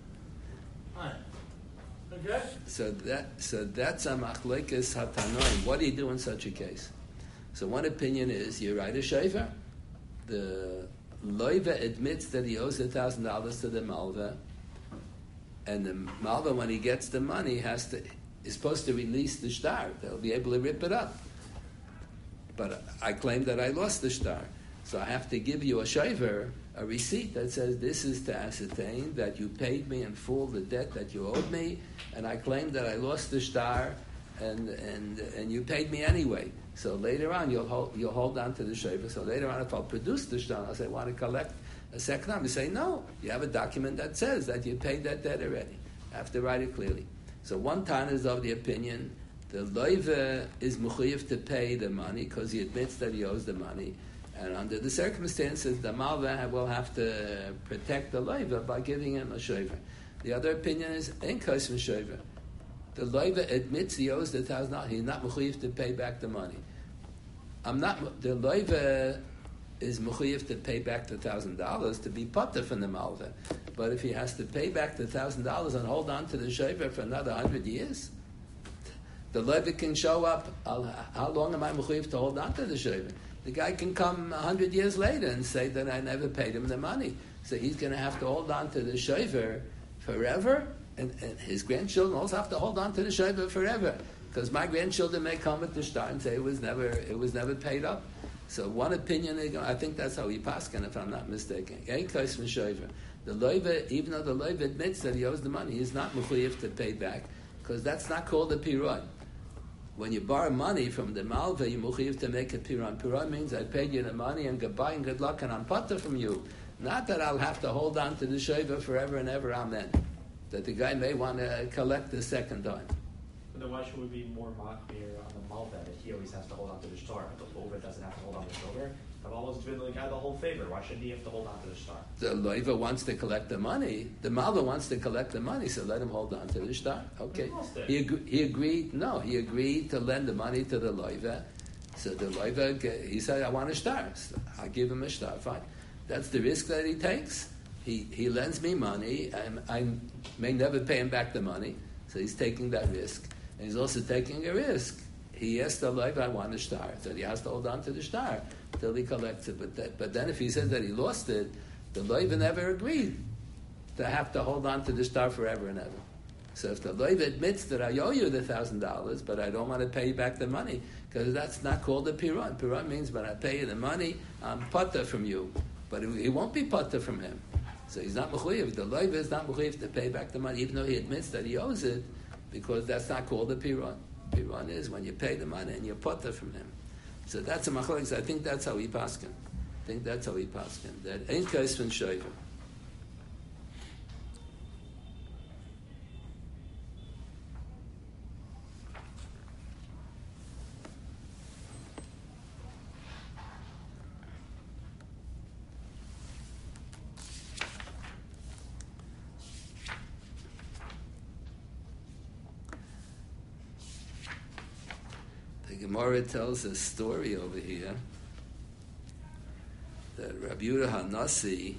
Hi. Okay. So that so that's a machlekes hatanoim. What do you do in such a case? So one opinion is you write a shayfer. The loiva admits that he owes a thousand dollars to the malva, and the malva, when he gets the money, has to is supposed to release the shtar. They'll be able to rip it up. But I claim that I lost the shtar, so I have to give you a shayfer, a receipt that says this is to ascertain that you paid me in full the debt that you owed me, and I claim that I lost the shtar, and and and you paid me anyway. So later on, you'll hold you'll hold on to the shayfer. So later on, if I'll produce the shtar, I'll say, I want to collect a second time. You say, no, you have a document that says that you paid that debt already. I have to write it clearly. So one Tana is of the opinion the loiva is mechuyev to pay the money because he admits that he owes the money. And under the circumstances, the malva will have to protect the loiva by giving him a shayfer. The other opinion is ein kosem shayfer. The loiva admits he owes the thousand dollars. He's not mechuyev to pay back the money. I'm not. The loiva is mechuyev to pay back the thousand dollars to be potter from the malva. But if he has to pay back the thousand dollars and hold on to the shayfer for another hundred years, the loiva can show up. I'll, how long am I mechuyev to hold on to the shayfer? The guy can come a hundred years later and say that I never paid him the money. So he's going to have to hold on to the shayfer forever, and, and his grandchildren also have to hold on to the shayfer forever, because my grandchildren may come at the shtar and say it was never it was never paid up. So one opinion, I think that's how he paskin, if I'm not mistaken. Ein kosem shayfer. The loiva, even though the loiva admits that he owes the money, he's not mechuyev to pay back, because that's not called a pirun. When you borrow money from the malva, you mechuyev to make a piran. Piran means I paid you the money and goodbye and good luck and I'm potter from you. Not that I'll have to hold on to the shayva forever and ever, amen. That the guy may want to collect the second time. But then why should we be more machmir on the malva that he always has to hold on to the shtar? The loiva doesn't have to hold on to the shoulder. I've almost been the guy the whole favor. Why shouldn't he have to hold on to the shtar? The loiva wants to collect the money. The malva wants to collect the money, so let him hold on to the shtar. Okay. He, ag- he agreed, no, he agreed to lend the money to the loiva. So the loiva, he said, I want a shtar. So I give him a shtar, fine. That's the risk that he takes. He he lends me money, and I may never pay him back the money, so he's taking that risk. And he's also taking a risk. He asked the loiva, I want a shtar. So he has to hold on to the shtar till he collects it. But that, but then if he says that he lost it, the loiva never agreed to have to hold on to the shtar forever and ever. So if the loiva admits that I owe you the thousand dollars, but I don't want to pay you back the money, because that's not called a piran. Piran means when I pay you the money, I'm potter from you. But he won't be potter from him. So he's not mechuyev. The loiva is not mechuyev to pay back the money, even though he admits that he owes it, because that's not called a piran. Piran is when you pay the money and you're potter from him. So that's a machlokes. I think that's how he paskin. I think that's how he paskin. That ain't kosem shayfer. Gemara tells a story over here that Rabbi Yehuda Hanasi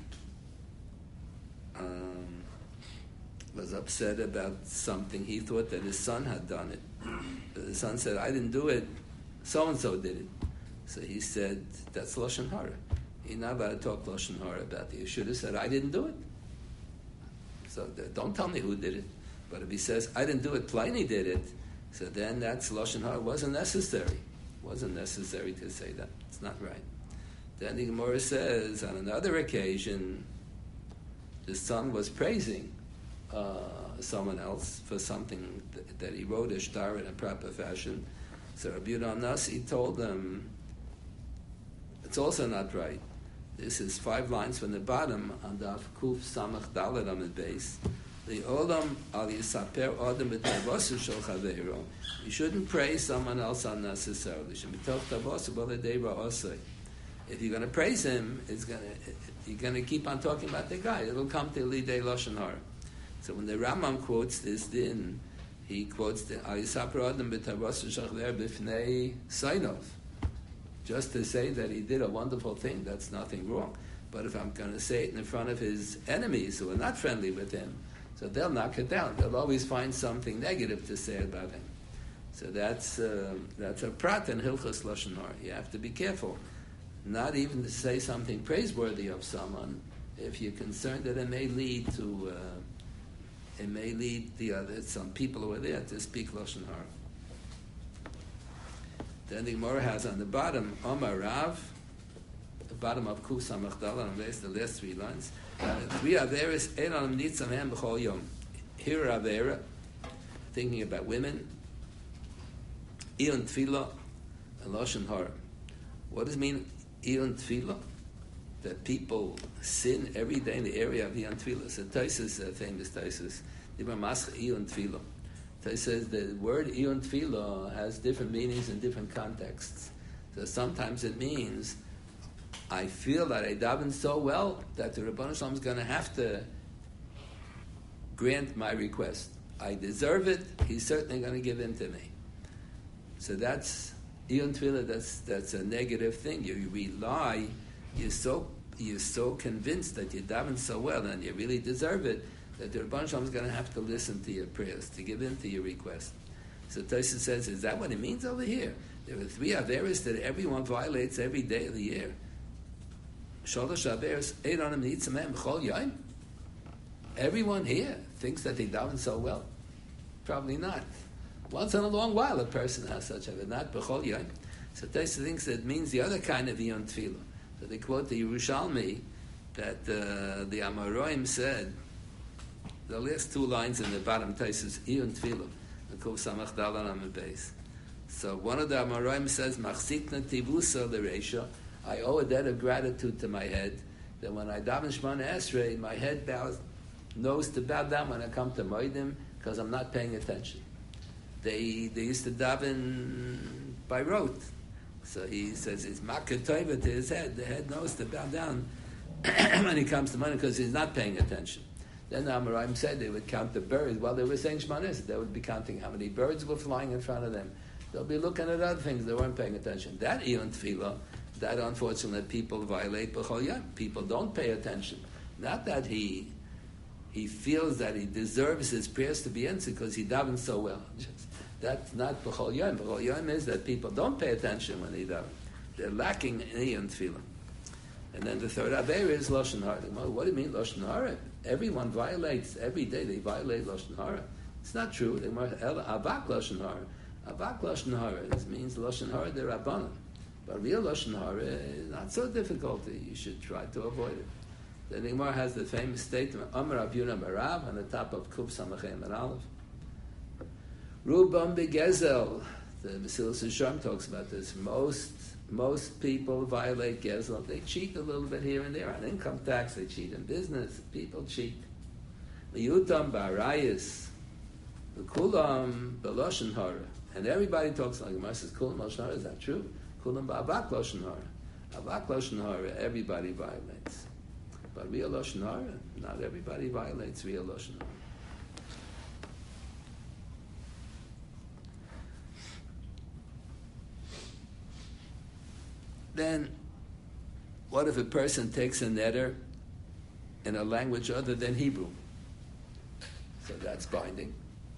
um, was upset about something. He thought that his son had done it. But the son said, I didn't do it, so-and-so did it. So he said, that's Lashon Hara. You're not about to talk Lashon Hara about it. You should have said, I didn't do it. So don't tell me who did it. But if he says, I didn't do it, Pliny did it, So then that's Lashon Hara. It wasn't necessary. It wasn't necessary to say that. It's not right. Then the Gemara says, on another occasion, the son was praising uh, someone else for something th- that he wrote a shtar in a proper fashion. So Rabbi Yehuda Nasi told them, it's also not right. This is five lines from the bottom on the Kuf Samach Dalet on the base. The Olam al Yisaper Odom b'Tavosu Shel Chaveiro. You shouldn't praise someone else unnecessarily. If you're going to praise him, it's going to, you're going to keep on talking about the guy. It'll come to Lidei Lashon Hara. So when the Rambam quotes this din, he quotes the Al Yisaper Odom b'Tavosu Shel Chaveiro b'Fnei Sainov. Just to say that he did a wonderful thing, that's nothing wrong. But if I'm going to say it in front of his enemies who are not friendly with him, so they'll knock it down. They'll always find something negative to say about him. So that's uh, that's a prat in Hilchos Lashon Hara. You have to be careful, not even to say something praiseworthy of someone if you're concerned that it may lead to uh, it may lead the other some people who are there to speak Lashon Hara. Then the Gemara has on the bottom, Omar Rav, the bottom of Kuf Samach Dalet, on the last three lines. Three Averas, Eilam Nitzahem B'chol Yom. Here Avera, thinking about women, Iyun Tefillah, and Lashon Hara. What does it mean, Iyun Tefillah? That people sin every day in the area of Iyun Tefillah. So Taisus, uh, famous Taisus, Dibra Mascha Iyun Tefillah. So he says the word Iyun Tefillah has different meanings in different contexts. So sometimes it means, I feel that I daven so well that the Rebbeinu Shalom is going to have to grant my request. I deserve it. He's certainly going to give in to me. So that's Iyun Tefillah. That's that's a negative thing. You, you rely. You're so you're so convinced that you daven so well and you really deserve it, that the Rebbeinu Shalom is going to have to listen to your prayers, to give in to your request. So Tosfos says, is that what it means over here? There are three Averas that everyone violates every day of the year. Shalosh Averas, Eidonim Nitzamem B'chol Yom. Everyone here thinks that they daven so well. Probably not. Once in a long while a person has such a, not B'chol Yom. So Tosfos thinks that it means the other kind of Iyun Tefillah. So they quote the Yerushalmi that uh, the Amoraim said, the last two lines in the bottom Tosfos, Iyun Tefillah, the Kuf Samach Dalet on the base. So one of the Amoraim says, Machzikna Tivusa L'Reisha, I owe a debt of gratitude to my head, that when I daven Shemona Esrei, my head bows, knows to bow down when I come to Moedim, because I'm not paying attention. They they used to daven by rote. So he says it's Makkah Tova to his head. The head knows to bow down when he comes to Moedim, because he's not paying attention. Then the Amoraim said they would count the birds while they were saying Shemona Esrei. They would be counting how many birds were flying in front of them. They'll be looking at other things. They weren't paying attention. That Iyun Tefillah, that unfortunately people violate B'chol Yom. People don't pay attention. Not that he he feels that he deserves his prayers to be answered because he davens so well. Just, that's not B'chol Yom. B'chol Yom is that people don't pay attention when they daven. They're lacking in Iyun Tefillah. And then the third Aveira is Lashon Hara. What do you mean Lashon Hara? Everyone violates, every day they violate Lashon Hara. It's not true. They Avak Lashon Hara. Avak Lashon Hara means Lashon Hara de Rabbanan. But real Lashon Hara is not so difficult. You should try to avoid it. The Gemara has the famous statement, Amar Rav Yuna Barav, on the top of Kuf Samachem and Aleph. Rubam Begezel, the Mesilas Yesharim talks about this. Most most people violate Gezel. They cheat a little bit here and there. On income tax, they cheat. In business, people cheat. Liyutam Barayis, the Kulam Beloshen Hara. And everybody talks like Gemara says, Kulam Beloshen Hara. Is that true? Kulam Ba'avak Loshen Hara. Avak Loshen Hara, everybody violates. But real Loshen Hara, not everybody violates real Loshen Hara. Then, what if a person takes a neder in a language other than Hebrew? So that's binding.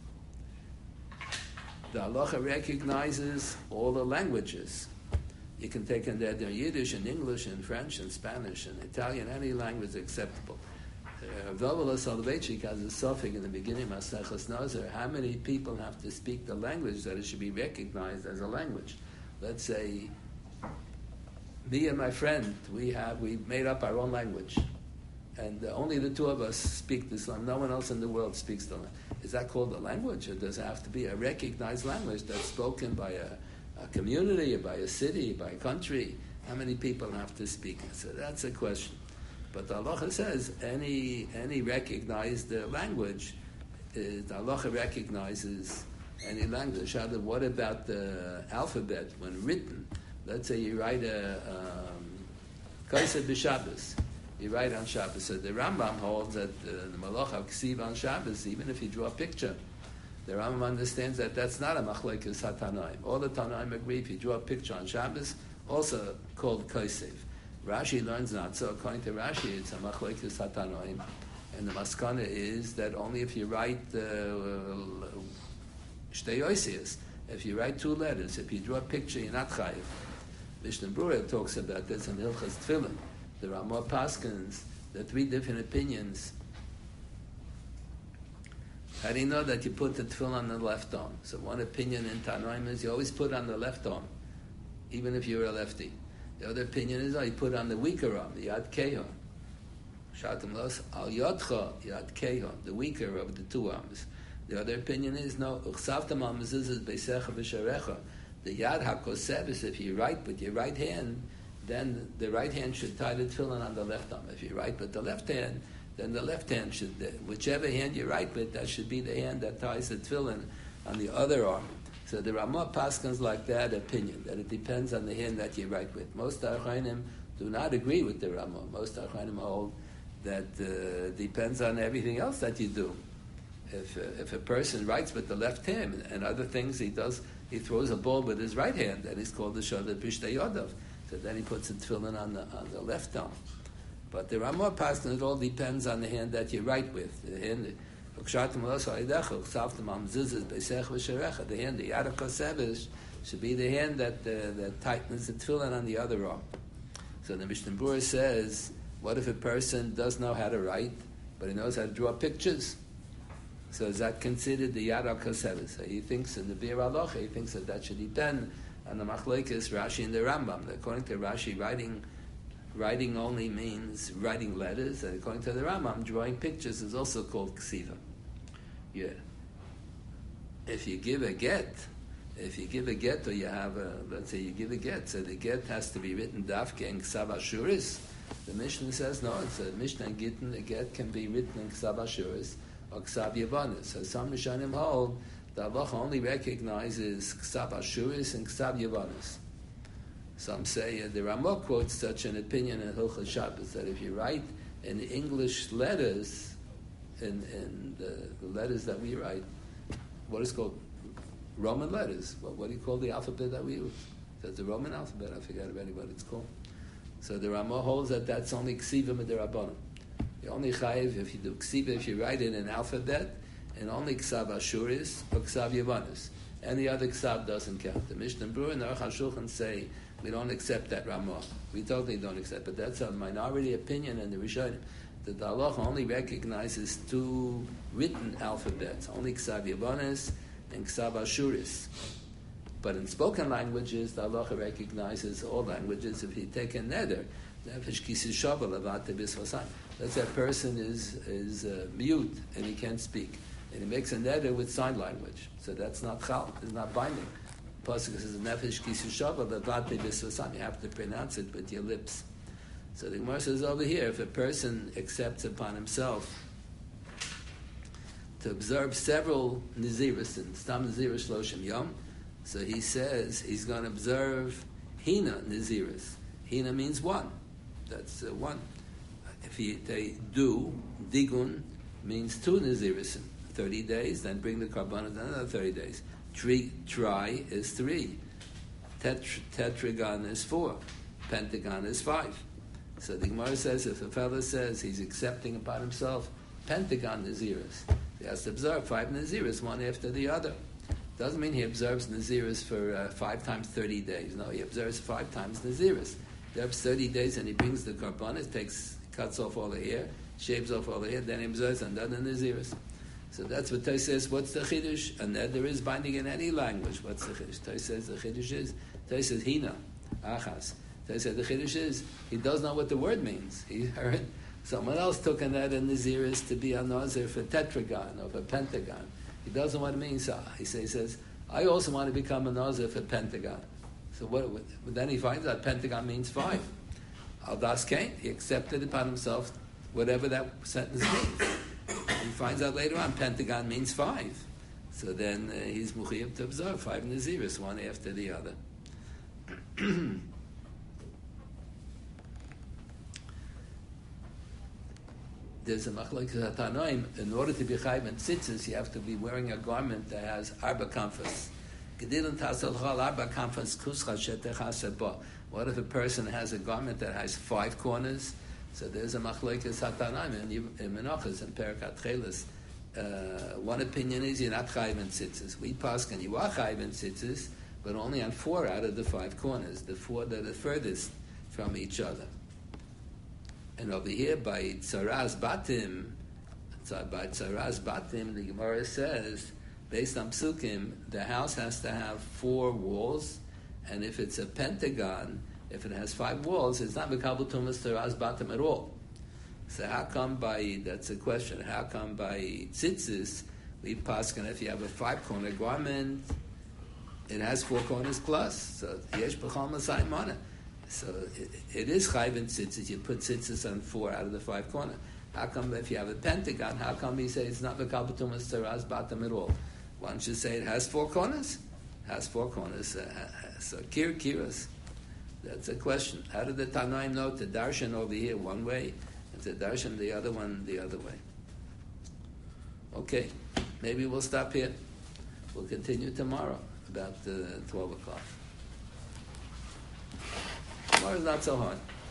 The halacha recognizes all the languages. You can take a neder in Yiddish, in English, in French, in Spanish, in Italian, any language is acceptable. Rav Dovela Soloveitchik has a suffix in the beginning of Maseches Nazir. How many people have to speak the language that it should be recognized as a language? Let's say, me and my friend, we have we made up our own language, and uh, only the two of us speak this language. No one else in the world speaks the language. Is that called a language, or does it have to be a recognized language that's spoken by a, a community, or by a city, by a country? How many people have to speak it? So that's a question. But the halacha says any any recognized uh, language, uh, the halacha recognizes any language. What about the alphabet when written? Let's say you write a Kaiseh um, b'Shabbos. You write on Shabbos. So the Rambam holds that uh, the Malach of Ksiv on Shabbos, even if you draw a picture, the Rambam understands that that's not a machlekes hatanaim. All the Tanaim agree if you draw a picture on Shabbos, also called Kaiseh. Rashi learns not so. According to Rashi, it's a machlekes hatanaim, and the maskana is that only if you write shtei oisias, if you write two letters, if you draw a picture, you're not chayiv. Mishnah Berurah talks about this in Hilchas Tefillin. The Ramah Paskins, the three different opinions. How do you know that you put the tefillin on the left arm? So one opinion in Tanaim is you always put on the left arm, even if you're a lefty. The other opinion is, oh, you put on the weaker arm, the Yad Keho. Shatam Los, Al Yodcha, Yad Keho, the weaker of the two arms. The other opinion is, no, Uchsavtam Al Mezuzah Beisecha V'Sharecha. The Yad HaKosev is if you write with your right hand, then the right hand should tie the tefillin on the left arm. If you write with the left hand, then the left hand should, whichever hand you write with, that should be the hand that ties the tefillin on the other arm. So the Ramah Paskins like that opinion, that it depends on the hand that you write with. Most Achronim do not agree with the Ramah. Most Achronim hold that uh, depends on everything else that you do. If uh, if a person writes with the left hand and other things he does, he throws a ball with his right hand, and he's called the Shodah Bishtei Yodav. So then he puts the tefillin on the on the left arm. But the Ramah Paskins, it all depends on the hand that you write with. The hand, the hand, the Yad HaKosev should be the hand that uh, that tightens the tefillin on the other arm. So the Mishnah Berurah says, what if a person does know how to write, but he knows how to draw pictures? So is that considered the Yad HaKosev? So he thinks in the Bir Halacha, he thinks that that should depend on the Machlekes, Rashi and the Rambam. According to Rashi, writing writing only means writing letters, and according to the Rambam, drawing pictures is also called Ksiva. Yeah. If you give a get, if you give a get, or you have a, let's say you give a get, so the get has to be written Dafke in Ksav Ashuris. The Mishnah says no, it's a Mishnah and Gittin, the get can be written in Ksav Ashuris or Ksav Yavanis. So some Mishanim hold the halacha only recognizes Ksav Ashuris and Ksav Yavanis. Some say, uh, the Ramah quotes such an opinion in Hilchos Shabbos, that if you write in English letters, in, in the, the letters that we write, what is called Roman letters. What, what do you call the alphabet that we use? That's the Roman alphabet. I forget already what it's called. So the Ramah holds that that's only Ksiva Midrabanan. You only chayiv if you do Ksiva, if you write it in alphabet, and only Ksav Ashuris or Ksav Yavanis. Any other Ksav doesn't count. The Mishnah Berurah and the Aruch HaShulchan say we don't accept that Ramah. We totally don't accept, but that's a minority opinion in the Rishonim. The halacha only recognizes two written alphabets, only Ksav Yavanis and Ksav Ashuris. But in spoken languages, the halacha recognizes all languages. If you take a neder, let's say a person is is uh, mute and he can't speak, and he makes a neder with sign language, so that's not chal, it's not binding. Pasuk says nefesh kisishava levate b'svasan. You have to pronounce it with your lips. So the Gemara says over here, if a person accepts upon himself to observe several Naziris, and Stam Nazirus Shloshim Yom, so he says he's going to observe Hina Naziris. Hina means one. That's uh, one. If he, they do, Digun means two Naziris, thirty days, then bring the Karbanos another thirty days. Tri, tri is three. Tetr, tetragon is four. Pentagon is five. So the Gemara says if a fellow says he's accepting upon himself Pentagon Naziris, he has to observe five Naziris, one after the other. Doesn't mean he observes Naziris for uh, five times thirty days. No, he observes five times Naziris. He observes thirty days and he brings the Karbanos, takes, cuts off all the hair, shaves off all the hair, then he mezuzah and then the naziris. So that's what Toy says. What's the chiddush? And there, there is binding in any language. What's the chiddush? Toy says the chiddush is. Toy says hina, achas. Toy says the chiddush is he doesn't know what the word means. He heard someone else took an that in naziris to be a nazir for tetragon or for pentagon. He doesn't know what it means. So he says, he says I also want to become a nazir for pentagon. So what? Then he finds out pentagon means five. Al das kain. He accepted upon himself whatever that sentence means. He finds out later on pentagon means five. So then uh, he's muchiyab to observe five naziris, one after the other. There's a machlokes hatanoim. In order to be chayv and tzitzis, you have to be wearing a garment that has arba kanfas. Gedilin tasal chal arba kanfas kuscha shetechase ba. What if a person has a garment that has five corners? So there's a machlokes hatanoim in Menachos and Perikat Chelis. Uh, one opinion is you're not chayv and tzitzis. We paskin you are chayv and tzitzis, but only on four out of the five corners, the four that are furthest from each other. And over here by Tzaraz Batim, by Tzaraz Batim, the Gemara says, based on Psukim, the house has to have four walls, and if it's a pentagon, if it has five walls, it's not Mekabel Tumas Tzaraz Batim at all. So how come by, that's a question, how come by Tzitzis, we paskin if you have a five-corner garment, it has four corners plus, so Yesh B'chal Masai Mana. So it, it is chayv and tzitzis. You put tzitzis on four out of the five corners. How come if you have a pentagon, how come you say it's not v'kal b'tumas teras bottom at all? Why don't you say it has four corners? It has four corners. Uh, so kir kiras. That's a question. How did the Tanoim know to darshan over here one way and to darshan the other one the other way? Okay, maybe we'll stop here. We'll continue tomorrow about uh, twelve o'clock. Tomorrow's not so hard.